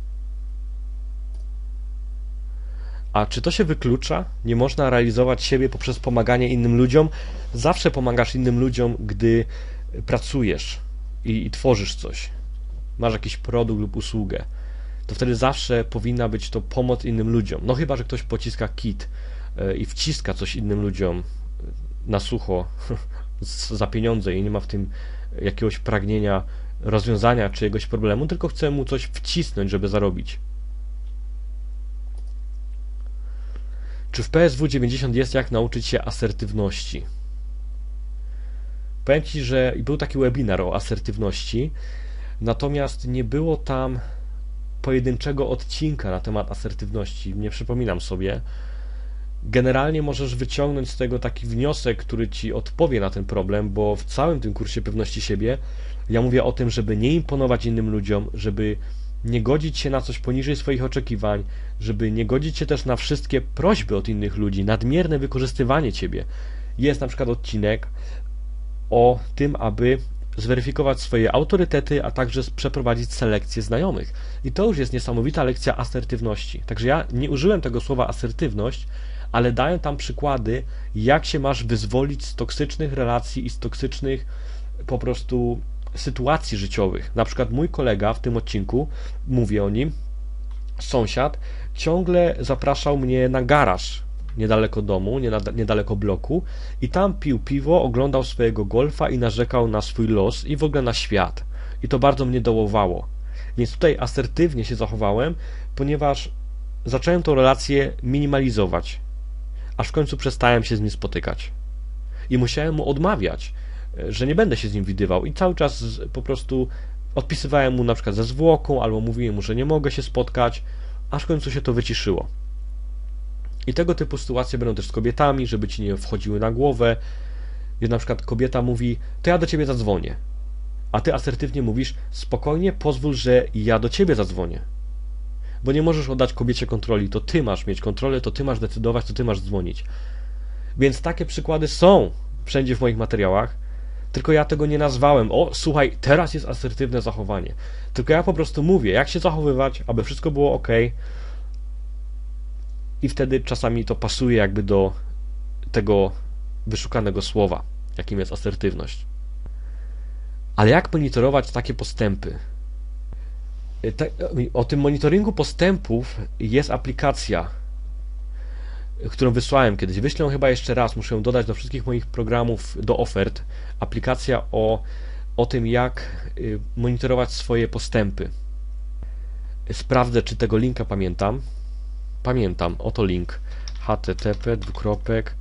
A czy to się wyklucza? Nie można realizować siebie poprzez pomaganie innym ludziom? Zawsze pomagasz innym ludziom, gdy pracujesz i, i tworzysz coś. Masz jakiś produkt lub usługę. To wtedy zawsze powinna być to pomoc innym ludziom. No chyba, że ktoś pociska kit i wciska coś innym ludziom na sucho za pieniądze i nie ma w tym jakiegoś pragnienia rozwiązania czyjegoś problemu, tylko chce mu coś wcisnąć, żeby zarobić. Czy w P S W dziewięćdziesiąt jest jak nauczyć się asertywności? Powiem Ci, że był taki webinar o asertywności, natomiast nie było tam pojedynczego odcinka na temat asertywności, nie przypominam sobie. Generalnie możesz wyciągnąć z tego taki wniosek, który Ci odpowie na ten problem, bo w całym tym kursie pewności siebie ja mówię o tym, żeby nie imponować innym ludziom, żeby nie godzić się na coś poniżej swoich oczekiwań, żeby nie godzić się też na wszystkie prośby od innych ludzi, nadmierne wykorzystywanie Ciebie. Jest na przykład odcinek o tym, aby zweryfikować swoje autorytety, a także przeprowadzić selekcję znajomych. I to już jest niesamowita lekcja asertywności. Także ja nie użyłem tego słowa asertywność, ale daję tam przykłady, jak się masz wyzwolić z toksycznych relacji i z toksycznych po prostu sytuacji życiowych. Na przykład mój kolega w tym odcinku, mówię o nim, sąsiad, ciągle zapraszał mnie na garaż niedaleko domu, niedaleko bloku i tam pił piwo, oglądał swojego golfa i narzekał na swój los i w ogóle na świat. I to bardzo mnie dołowało. Więc tutaj asertywnie się zachowałem, ponieważ zacząłem tą relację minimalizować, aż w końcu przestałem się z nim spotykać. I musiałem mu odmawiać, że nie będę się z nim widywał i cały czas po prostu odpisywałem mu na przykład ze zwłoką albo mówiłem mu, że nie mogę się spotkać, aż w końcu się to wyciszyło. I tego typu sytuacje będą też z kobietami, żeby ci nie wchodziły na głowę. Gdzie na przykład kobieta mówi, to ja do ciebie zadzwonię, a ty asertywnie mówisz, spokojnie, pozwól, że ja do ciebie zadzwonię. Bo nie możesz oddać kobiecie kontroli, to ty masz mieć kontrolę, to ty masz decydować, to ty masz dzwonić. Więc takie przykłady są wszędzie w moich materiałach, tylko ja tego nie nazwałem. O, słuchaj, teraz jest asertywne zachowanie. Tylko ja po prostu mówię, jak się zachowywać, aby wszystko było ok. I wtedy czasami to pasuje jakby do tego wyszukanego słowa, jakim jest asertywność. Ale jak monitorować takie postępy? O tym monitoringu postępów jest aplikacja, którą wysłałem kiedyś. Wyślę ją chyba jeszcze raz, muszę ją dodać do wszystkich moich programów, do ofert. Aplikacja o, o tym, jak monitorować swoje postępy. Sprawdzę, czy tego linka pamiętam. Pamiętam, oto link http dwukropek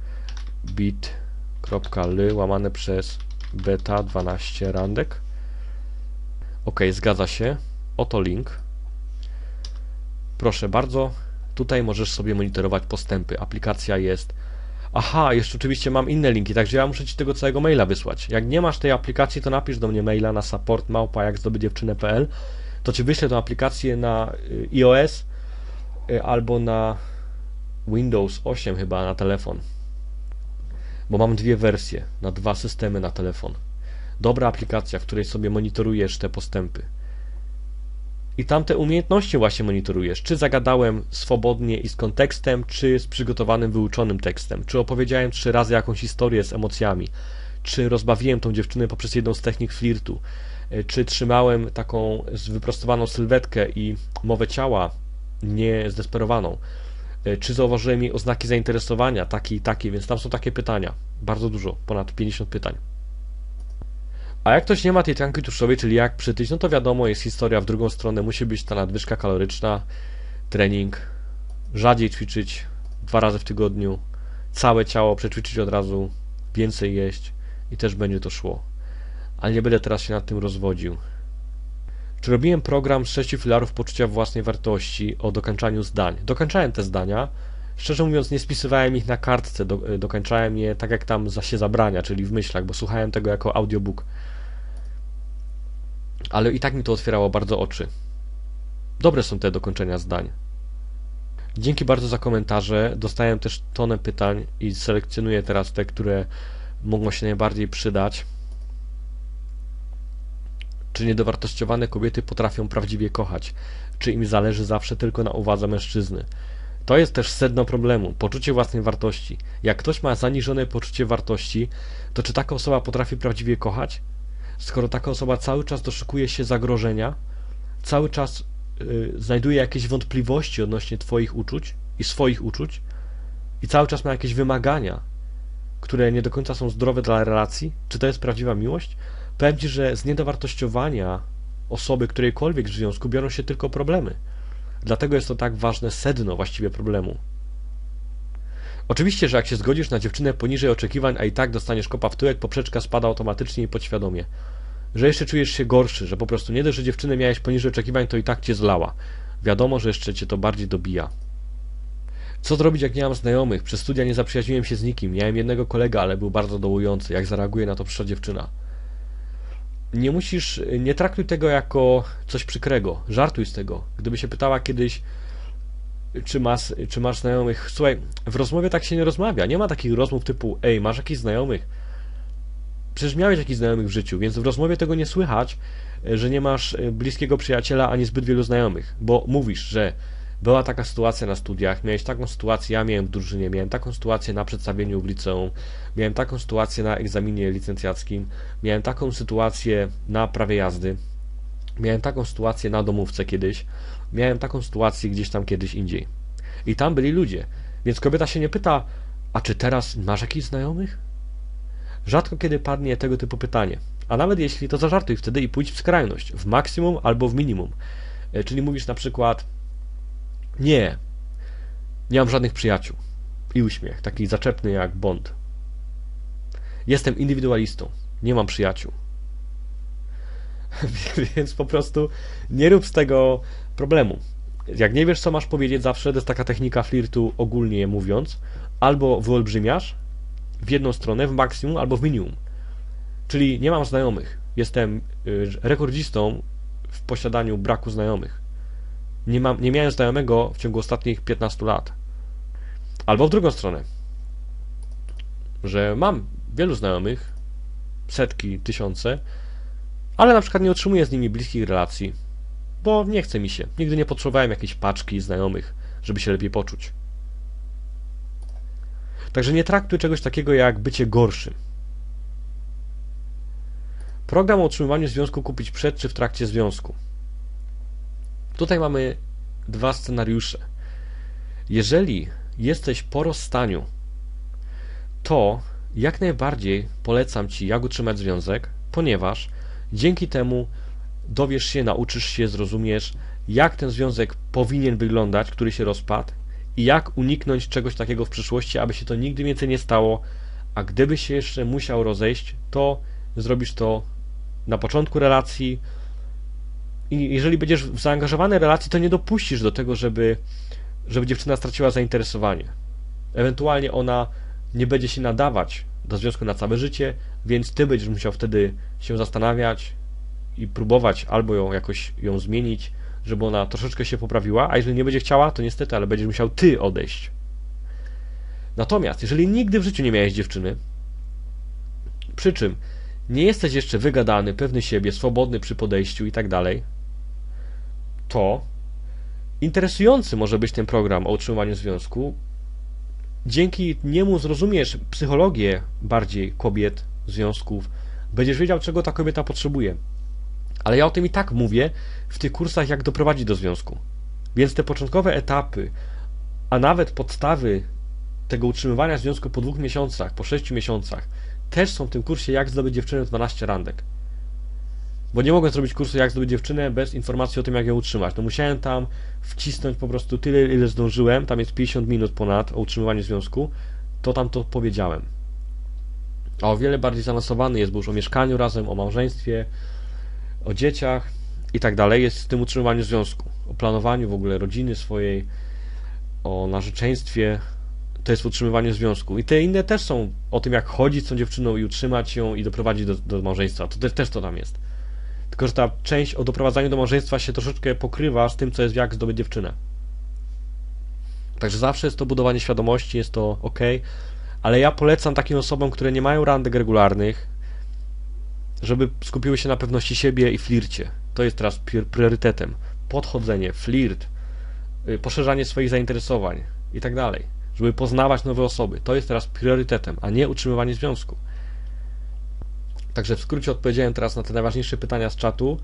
bit.ly łamane przez beta dwanaście randek. Ok, zgadza się. Oto link. Proszę bardzo, tutaj możesz sobie monitorować postępy. Aplikacja jest... Aha, jeszcze oczywiście mam inne linki, także ja muszę Ci tego całego maila wysłać. Jak nie masz tej aplikacji, to napisz do mnie maila na support małpa jak zdobyć dziewczynę kropka p l, to Ci wyślę tę aplikację na iOS albo na Windows osiem chyba na telefon. Bo mam dwie wersje, na dwa systemy na telefon. Dobra aplikacja, w której sobie monitorujesz te postępy. I tam te umiejętności właśnie monitorujesz. Czy zagadałem swobodnie i z kontekstem, czy z przygotowanym, wyuczonym tekstem. Czy opowiedziałem trzy razy jakąś historię z emocjami. Czy rozbawiłem tą dziewczynę poprzez jedną z technik flirtu. Czy trzymałem taką wyprostowaną sylwetkę i mowę ciała nie zdesperowaną. Czy zauważyłem jej oznaki zainteresowania, takie i takie, więc tam są takie pytania. Bardzo dużo, ponad pięćdziesiąt pytań. A jak ktoś nie ma tej tkanki tłuszczowej, czyli jak przytyć, no to wiadomo, jest historia w drugą stronę, musi być ta nadwyżka kaloryczna, trening, rzadziej ćwiczyć, dwa razy w tygodniu, całe ciało przećwiczyć od razu, więcej jeść i też będzie to szło. Ale nie będę teraz się nad tym rozwodził. Czy robiłem program z sześciu filarów poczucia własnej wartości o dokończaniu zdań? Dokończałem te zdania. Szczerze mówiąc, nie spisywałem ich na kartce, do, dokończałem je tak jak tam za się zabrania, czyli w myślach, bo słuchałem tego jako audiobook. Ale i tak mi to otwierało bardzo oczy. Dobre są te dokończenia zdań. Dzięki bardzo za komentarze. Dostałem też tonę pytań i selekcjonuję teraz te, które mogą się najbardziej przydać. Czy niedowartościowane kobiety potrafią prawdziwie kochać? Czy im zależy zawsze tylko na uwadze mężczyzny? To jest też sedno problemu, poczucie własnej wartości. Jak ktoś ma zaniżone poczucie wartości, to czy taka osoba potrafi prawdziwie kochać? Skoro taka osoba cały czas doszukuje się zagrożenia, cały czas yy, znajduje jakieś wątpliwości odnośnie twoich uczuć i swoich uczuć i cały czas ma jakieś wymagania, które nie do końca są zdrowe dla relacji, czy to jest prawdziwa miłość? Powiem Ci, że z niedowartościowania osoby którejkolwiek w związku biorą się tylko problemy. Dlatego jest to tak ważne sedno właściwie problemu. Oczywiście, że jak się zgodzisz na dziewczynę poniżej oczekiwań, a i tak dostaniesz kopa w tyłek, poprzeczka spada automatycznie i podświadomie. Że jeszcze czujesz się gorszy, że po prostu nie dość, że dziewczynę miałeś poniżej oczekiwań, to i tak Cię zlała. Wiadomo, że jeszcze Cię to bardziej dobija. Co zrobić, jak nie mam znajomych? Przez studia nie zaprzyjaźniłem się z nikim. Miałem jednego kolegę, ale był bardzo dołujący. Jak zareaguje na to przyszła dziewczyna? Nie musisz, nie traktuj tego jako coś przykrego. Żartuj z tego. Gdyby się pytała kiedyś, czy masz, czy masz znajomych, słuchaj, w rozmowie tak się nie rozmawia. Nie ma takich rozmów typu, ej, masz jakichś znajomych? Przecież miałeś jakichś znajomych w życiu, więc w rozmowie tego nie słychać, że nie masz bliskiego przyjaciela ani zbyt wielu znajomych, bo mówisz, że była taka sytuacja na studiach, miałeś taką sytuację, ja miałem w drużynie, miałem taką sytuację na przedstawieniu w liceum, miałem taką sytuację na egzaminie licencjackim, miałem taką sytuację na prawie jazdy, miałem taką sytuację na domówce kiedyś, miałem taką sytuację gdzieś tam kiedyś indziej. I tam byli ludzie. Więc kobieta się nie pyta, a czy teraz masz jakichś znajomych? Rzadko kiedy padnie tego typu pytanie. A nawet jeśli, to zażartuj wtedy i pójdź w skrajność, w maksimum albo w minimum. Czyli mówisz na przykład, nie, nie mam żadnych przyjaciół. I uśmiech, taki zaczepny jak Bond. Jestem indywidualistą, nie mam przyjaciół. Więc po prostu nie rób z tego problemu. Jak nie wiesz, co masz powiedzieć zawsze, to jest taka technika flirtu ogólnie mówiąc, albo wyolbrzymiasz w jedną stronę, w maksimum, albo w minimum. Czyli nie mam znajomych. Jestem rekordzistą w posiadaniu braku znajomych. Nie, mam, nie miałem znajomego w ciągu ostatnich piętnastu lat. Albo w drugą stronę, że mam wielu znajomych, setki, tysiące, ale na przykład nie utrzymuję z nimi bliskich relacji, bo nie chce mi się. Nigdy nie potrzebowałem jakiejś paczki znajomych, żeby się lepiej poczuć. Także nie traktuj czegoś takiego jak bycie gorszym. Program o utrzymywaniu związku kupić przed czy w trakcie związku. Tutaj mamy dwa scenariusze. Jeżeli jesteś po rozstaniu, to jak najbardziej polecam Ci, jak utrzymać związek, ponieważ dzięki temu dowiesz się, nauczysz się, zrozumiesz, jak ten związek powinien wyglądać, który się rozpadł i jak uniknąć czegoś takiego w przyszłości, aby się to nigdy więcej nie stało, a gdyby się jeszcze musiał rozejść, to zrobisz to na początku relacji i jeżeli będziesz w zaangażowanej relacji, to nie dopuścisz do tego, żeby, żeby dziewczyna straciła zainteresowanie. Ewentualnie ona nie będzie się nadawać do związku na całe życie, więc ty będziesz musiał wtedy się zastanawiać i próbować albo ją jakoś ją zmienić, żeby ona troszeczkę się poprawiła, a jeżeli nie będzie chciała, to niestety, ale będziesz musiał ty odejść. Natomiast jeżeli nigdy w życiu nie miałeś dziewczyny, przy czym nie jesteś jeszcze wygadany, pewny siebie, swobodny przy podejściu i tak dalej, to interesujący może być ten program o utrzymywaniu związku. Dzięki niemu zrozumiesz psychologię bardziej kobiet, związków, będziesz wiedział, czego ta kobieta potrzebuje. Ale ja o tym i tak mówię w tych kursach, jak doprowadzić do związku. Więc te początkowe etapy, a nawet podstawy tego utrzymywania związku po dwóch miesiącach, po sześciu miesiącach, też są w tym kursie, jak zdobyć dziewczynę w dwanaście randek. Bo nie mogłem zrobić kursu jak zdobyć dziewczynę bez informacji o tym, jak ją utrzymać. No musiałem tam wcisnąć po prostu tyle, ile zdążyłem, tam jest pięćdziesiąt minut ponad o utrzymywaniu związku, to tam to powiedziałem. A o wiele bardziej zaawansowany jest, bo już o mieszkaniu razem, o małżeństwie, o dzieciach i tak dalej, jest w tym utrzymywaniu związku, o planowaniu w ogóle rodziny swojej, o narzeczeństwie, to jest w utrzymywaniu związku. I te inne też są o tym, jak chodzić z tą dziewczyną i utrzymać ją i doprowadzić do, do małżeństwa. To też, też to tam jest. Tylko że ta część o doprowadzaniu do małżeństwa się troszeczkę pokrywa z tym, co jest jak zdobyć dziewczynę. Także zawsze jest to budowanie świadomości, jest to ok, ale ja polecam takim osobom, które nie mają randek regularnych, żeby skupiły się na pewności siebie i flircie. To jest teraz priorytetem. Podchodzenie, flirt, poszerzanie swoich zainteresowań i tak dalej. Żeby poznawać nowe osoby. To jest teraz priorytetem, a nie utrzymywanie związku. Także w skrócie odpowiedziałem teraz na te najważniejsze pytania z czatu.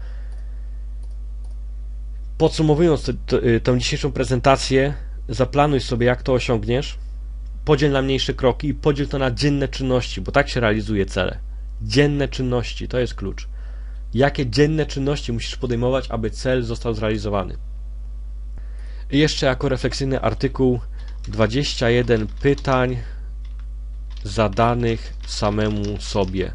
Podsumowując tę dzisiejszą prezentację, zaplanuj sobie, jak to osiągniesz, podziel na mniejsze kroki i podziel to na dzienne czynności, bo tak się realizuje cele. Dzienne czynności, to jest klucz. Jakie dzienne czynności musisz podejmować, aby cel został zrealizowany? I jeszcze jako refleksyjny artykuł dwadzieścia jeden pytań zadanych samemu sobie.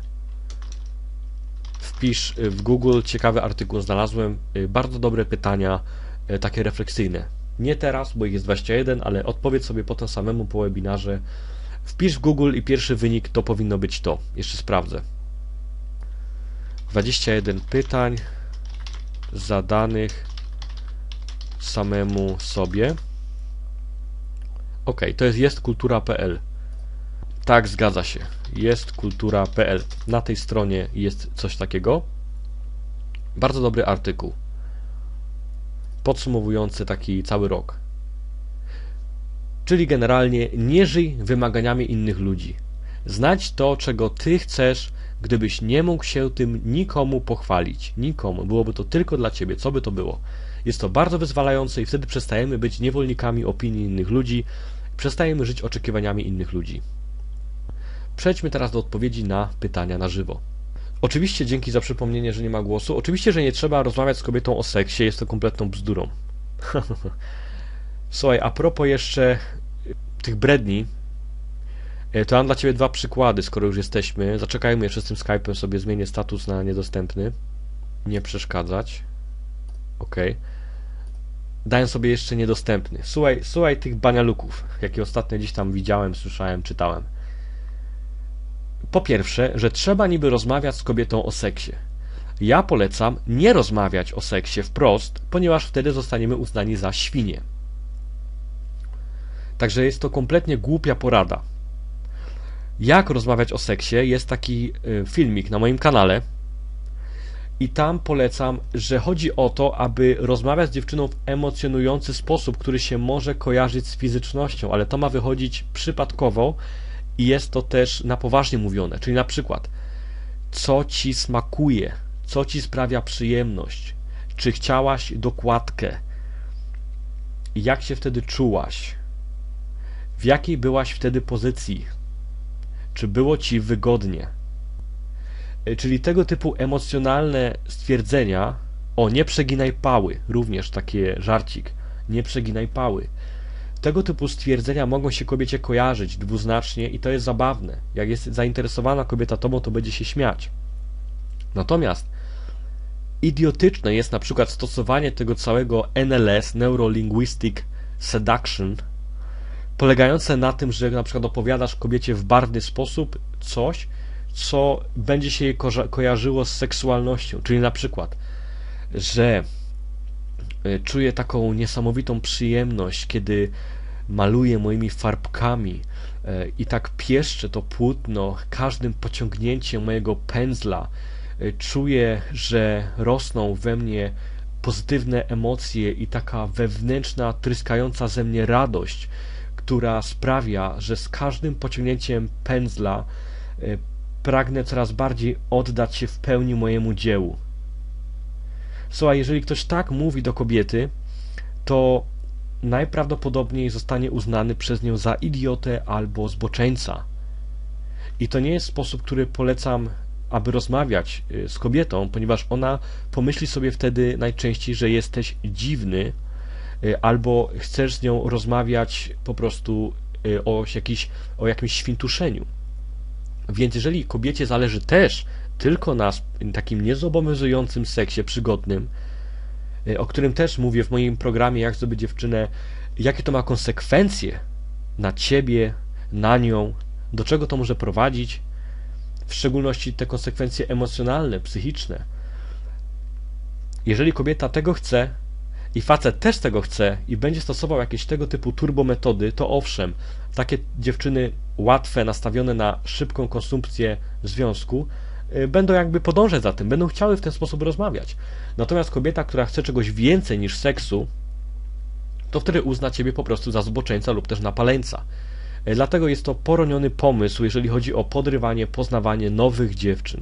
Wpisz w Google, ciekawy artykuł znalazłem, bardzo dobre pytania, takie refleksyjne. Nie teraz, bo ich jest dwadzieścia jeden, ale odpowiedz sobie potem samemu po webinarze. Wpisz w Google i pierwszy wynik to powinno być to. Jeszcze sprawdzę. dwadzieścia jeden pytań zadanych samemu sobie. Ok, to jest jestkultura kropka p l. Tak, zgadza się. jestkultura kropka p l. Na tej stronie jest coś takiego. Bardzo dobry artykuł. Podsumowujący taki cały rok. Czyli generalnie nie żyj wymaganiami innych ludzi. Znajdź to, czego ty chcesz, gdybyś nie mógł się tym nikomu pochwalić. Nikomu. Byłoby to tylko dla ciebie. Co by to było? Jest to bardzo wyzwalające i wtedy przestajemy być niewolnikami opinii innych ludzi. Przestajemy żyć oczekiwaniami innych ludzi. Przejdźmy teraz do odpowiedzi na pytania na żywo. Oczywiście dzięki za przypomnienie, że nie ma głosu. Oczywiście, że nie trzeba rozmawiać z kobietą o seksie, jest to kompletną bzdurą. Słuchaj, a propos jeszcze tych bredni, to mam dla ciebie dwa przykłady, skoro już jesteśmy. Zaczekajmy jeszcze z tym Skype'em, sobie zmienię status na niedostępny. Nie przeszkadzać. Ok. Daję sobie jeszcze niedostępny. Słuchaj, słuchaj tych banialuków, jakie ostatnio gdzieś tam widziałem, słyszałem, czytałem. Po pierwsze, że trzeba niby rozmawiać z kobietą o seksie. Ja polecam nie rozmawiać o seksie wprost, ponieważ wtedy zostaniemy uznani za świnie. Także jest to kompletnie głupia porada. Jak rozmawiać o seksie? Jest taki filmik na moim kanale i tam polecam, że chodzi o to, aby rozmawiać z dziewczyną w emocjonujący sposób, który się może kojarzyć z fizycznością, ale to ma wychodzić przypadkowo i jest to też na poważnie mówione, czyli na przykład co ci smakuje, co ci sprawia przyjemność, czy chciałaś dokładkę, jak się wtedy czułaś, w jakiej byłaś wtedy pozycji, czy było ci wygodnie. Czyli tego typu emocjonalne stwierdzenia, o nie przeginaj pały, również takie żarcik, nie przeginaj pały. Tego typu stwierdzenia mogą się kobiecie kojarzyć dwuznacznie i to jest zabawne. Jak jest zainteresowana kobieta tobą, to będzie się śmiać. Natomiast idiotyczne jest na przykład stosowanie tego całego N L S, Neuro-Linguistic Seduction, polegające na tym, że na przykład opowiadasz kobiecie w barwny sposób coś, co będzie się jej ko kojarzyło z seksualnością, czyli na przykład, że czuję taką niesamowitą przyjemność, kiedy maluję moimi farbkami i tak pieszczę to płótno każdym pociągnięciem mojego pędzla. Czuję, że rosną we mnie pozytywne emocje i taka wewnętrzna, tryskająca ze mnie radość, która sprawia, że z każdym pociągnięciem pędzla pragnę coraz bardziej oddać się w pełni mojemu dziełu. Słuchaj, jeżeli ktoś tak mówi do kobiety, to najprawdopodobniej zostanie uznany przez nią za idiotę albo zboczeńca. I to nie jest sposób, który polecam aby rozmawiać z kobietą, ponieważ ona pomyśli sobie wtedy najczęściej, że jesteś dziwny, albo chcesz z nią rozmawiać po prostu o, jakiś, o jakimś świntuszeniu. Więc jeżeli kobiecie zależy też tylko na takim niezobowiązującym seksie przygodnym, o którym też mówię w moim programie Jak zdobyć dziewczynę, jakie to ma konsekwencje na ciebie, na nią, do czego to może prowadzić, w szczególności te konsekwencje emocjonalne, psychiczne. Jeżeli kobieta tego chce i facet też tego chce i będzie stosował jakieś tego typu turbometody, to owszem, takie dziewczyny łatwe, nastawione na szybką konsumpcję związku, będą jakby podążać za tym, będą chciały w ten sposób rozmawiać. Natomiast kobieta, która chce czegoś więcej niż seksu, to wtedy uzna ciebie po prostu za zboczeńca lub też napaleńca. Dlatego jest to poroniony pomysł, jeżeli chodzi o podrywanie, poznawanie nowych dziewczyn.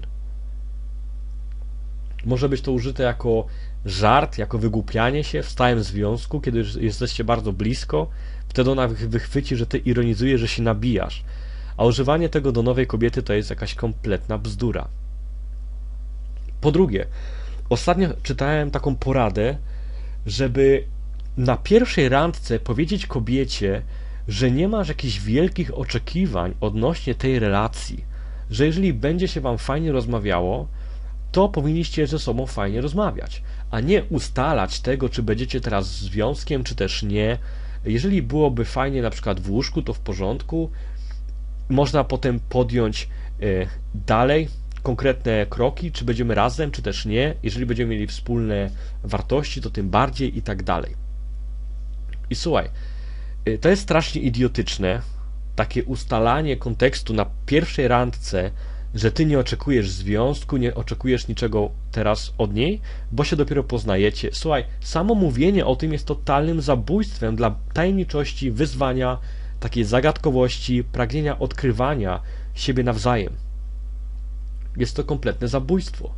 Może być to użyte jako żart, jako wygłupianie się w stałym związku, kiedy już jesteście bardzo blisko, wtedy ona wychwyci, że ty ironizujesz, że się nabijasz. A używanie tego do nowej kobiety to jest jakaś kompletna bzdura. Po drugie, ostatnio czytałem taką poradę, żeby na pierwszej randce powiedzieć kobiecie, że nie masz jakichś wielkich oczekiwań odnośnie tej relacji, że jeżeli będzie się wam fajnie rozmawiało, to powinniście ze sobą fajnie rozmawiać, a nie ustalać tego, czy będziecie teraz związkiem, czy też nie. Jeżeli byłoby fajnie na przykład w łóżku, to w porządku, można potem podjąć y, dalej konkretne kroki, czy będziemy razem, czy też nie. Jeżeli będziemy mieli wspólne wartości, to tym bardziej i tak dalej. I słuchaj, y, to jest strasznie idiotyczne, takie ustalanie kontekstu na pierwszej randce, że ty nie oczekujesz związku, nie oczekujesz niczego teraz od niej, bo się dopiero poznajecie. Słuchaj, samo mówienie o tym jest totalnym zabójstwem dla tajemniczości, wyzwania, takiej zagadkowości, pragnienia odkrywania siebie nawzajem. Jest to kompletne zabójstwo.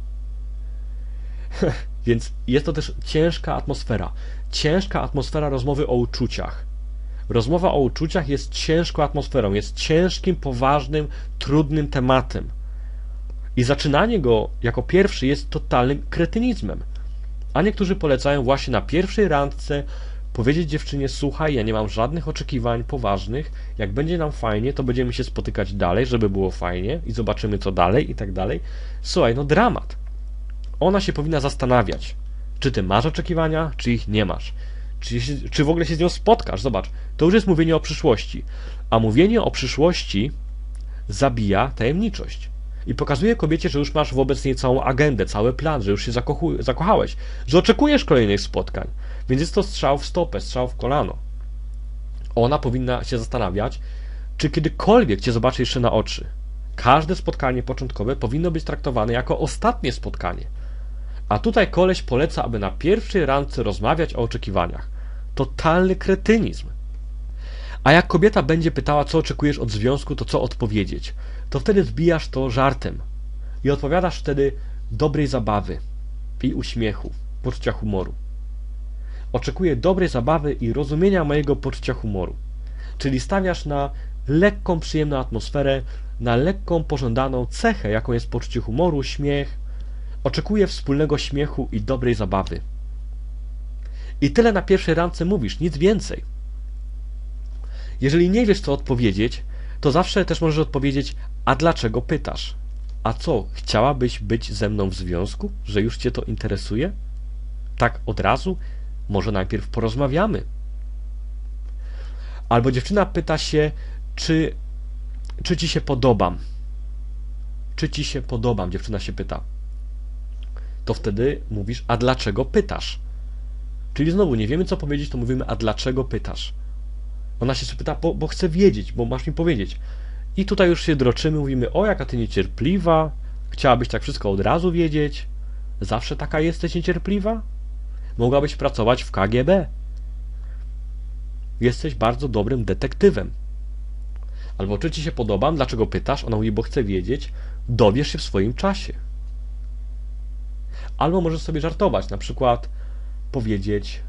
Więc jest to też ciężka atmosfera. Ciężka atmosfera rozmowy o uczuciach. Rozmowa o uczuciach jest ciężką atmosferą, jest ciężkim, poważnym, trudnym tematem. I zaczynanie go jako pierwszy jest totalnym kretynizmem. A niektórzy polecają właśnie na pierwszej randce powiedzieć dziewczynie: słuchaj, ja nie mam żadnych oczekiwań poważnych, jak będzie nam fajnie, to będziemy się spotykać dalej, żeby było fajnie i zobaczymy co dalej i tak dalej. Słuchaj, no dramat. Ona się powinna zastanawiać, czy ty masz oczekiwania, czy ich nie masz. Czy, czy w ogóle się z nią spotkasz? Zobacz, to już jest mówienie o przyszłości. A mówienie o przyszłości zabija tajemniczość. I pokazuje kobiecie, że już masz wobec niej całą agendę, cały plan, że już się zakochu- zakochałeś, że oczekujesz kolejnych spotkań. Więc jest to strzał w stopę, strzał w kolano. Ona powinna się zastanawiać, czy kiedykolwiek cię zobaczy jeszcze na oczy. Każde spotkanie początkowe powinno być traktowane jako ostatnie spotkanie. A tutaj koleś poleca, aby na pierwszej randce rozmawiać o oczekiwaniach. Totalny kretynizm. A jak kobieta będzie pytała, co oczekujesz od związku, to co odpowiedzieć? To wtedy zbijasz to żartem. I odpowiadasz wtedy dobrej zabawy i uśmiechu, poczucia humoru. Oczekuję dobrej zabawy i rozumienia mojego poczucia humoru. Czyli stawiasz na lekką, przyjemną atmosferę, na lekką, pożądaną cechę, jaką jest poczucie humoru, śmiech. Oczekuję wspólnego śmiechu i dobrej zabawy. I tyle na pierwszej randce mówisz, nic więcej. Jeżeli nie wiesz, co odpowiedzieć, to zawsze też możesz odpowiedzieć: a dlaczego pytasz? A co, chciałabyś być ze mną w związku? Że już cię to interesuje? Tak od razu? Może najpierw porozmawiamy. Albo dziewczyna pyta się, czy, czy ci się podobam? Czy ci się podobam? Dziewczyna się pyta. To wtedy mówisz: a dlaczego pytasz? Czyli znowu nie wiemy, co powiedzieć, to mówimy: a dlaczego pytasz? Ona się pyta, bo, bo chcę wiedzieć, bo masz mi powiedzieć. I tutaj już się droczymy, mówimy: o, jaka ty niecierpliwa, chciałabyś tak wszystko od razu wiedzieć, zawsze taka jesteś niecierpliwa? Mogłabyś pracować w K G B. Jesteś bardzo dobrym detektywem. Albo czy ci się podobam, dlaczego pytasz? Ona mówi: bo chcę wiedzieć, dowiesz się w swoim czasie. Albo możesz sobie żartować, na przykład powiedzieć,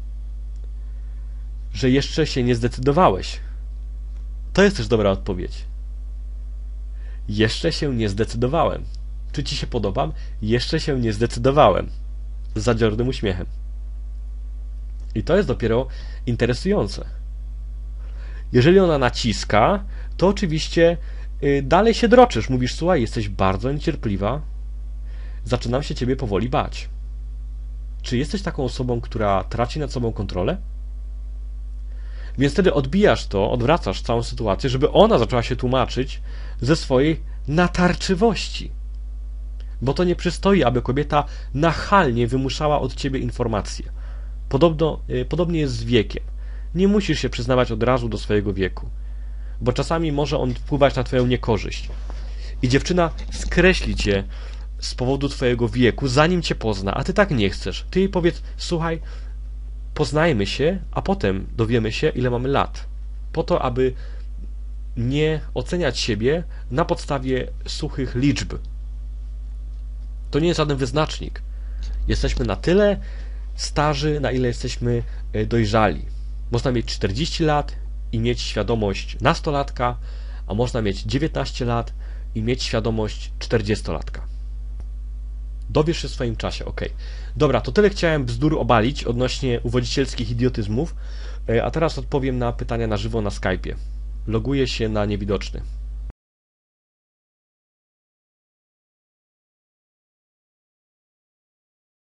że jeszcze się nie zdecydowałeś. To jest też dobra odpowiedź. Jeszcze się nie zdecydowałem. czy ci się podobam? Jeszcze się nie zdecydowałem. Z zadziornym uśmiechem. I to jest dopiero interesujące. Jeżeli ona naciska, to oczywiście yy, dalej się droczysz. Mówisz, słuchaj, jesteś bardzo niecierpliwa. Zaczynam się ciebie powoli bać. Czy jesteś taką osobą, która traci nad sobą kontrolę? Więc wtedy odbijasz to, odwracasz całą sytuację, żeby ona zaczęła się tłumaczyć ze swojej natarczywości. Bo to nie przystoi, aby kobieta nachalnie wymuszała od ciebie informacje. Podobno, yy, podobnie jest z wiekiem. Nie musisz się przyznawać od razu do swojego wieku, bo czasami może on wpływać na twoją niekorzyść. I dziewczyna skreśli cię z powodu twojego wieku, zanim cię pozna, a ty tak nie chcesz. Ty jej powiedz, słuchaj, poznajmy się, a potem dowiemy się, ile mamy lat. Po to, aby nie oceniać siebie na podstawie suchych liczb. To nie jest żaden wyznacznik. Jesteśmy na tyle starzy, na ile jesteśmy dojrzali. Można mieć czterdzieści lat i mieć świadomość nastolatka, a można mieć dziewiętnaście lat i mieć świadomość czterdziestolatka. Dowiesz się w swoim czasie, ok. Dobra, to tyle chciałem bzdur obalić odnośnie uwodzicielskich idiotyzmów, a teraz odpowiem na pytania na żywo na Skype'ie. Loguję się na niewidoczny.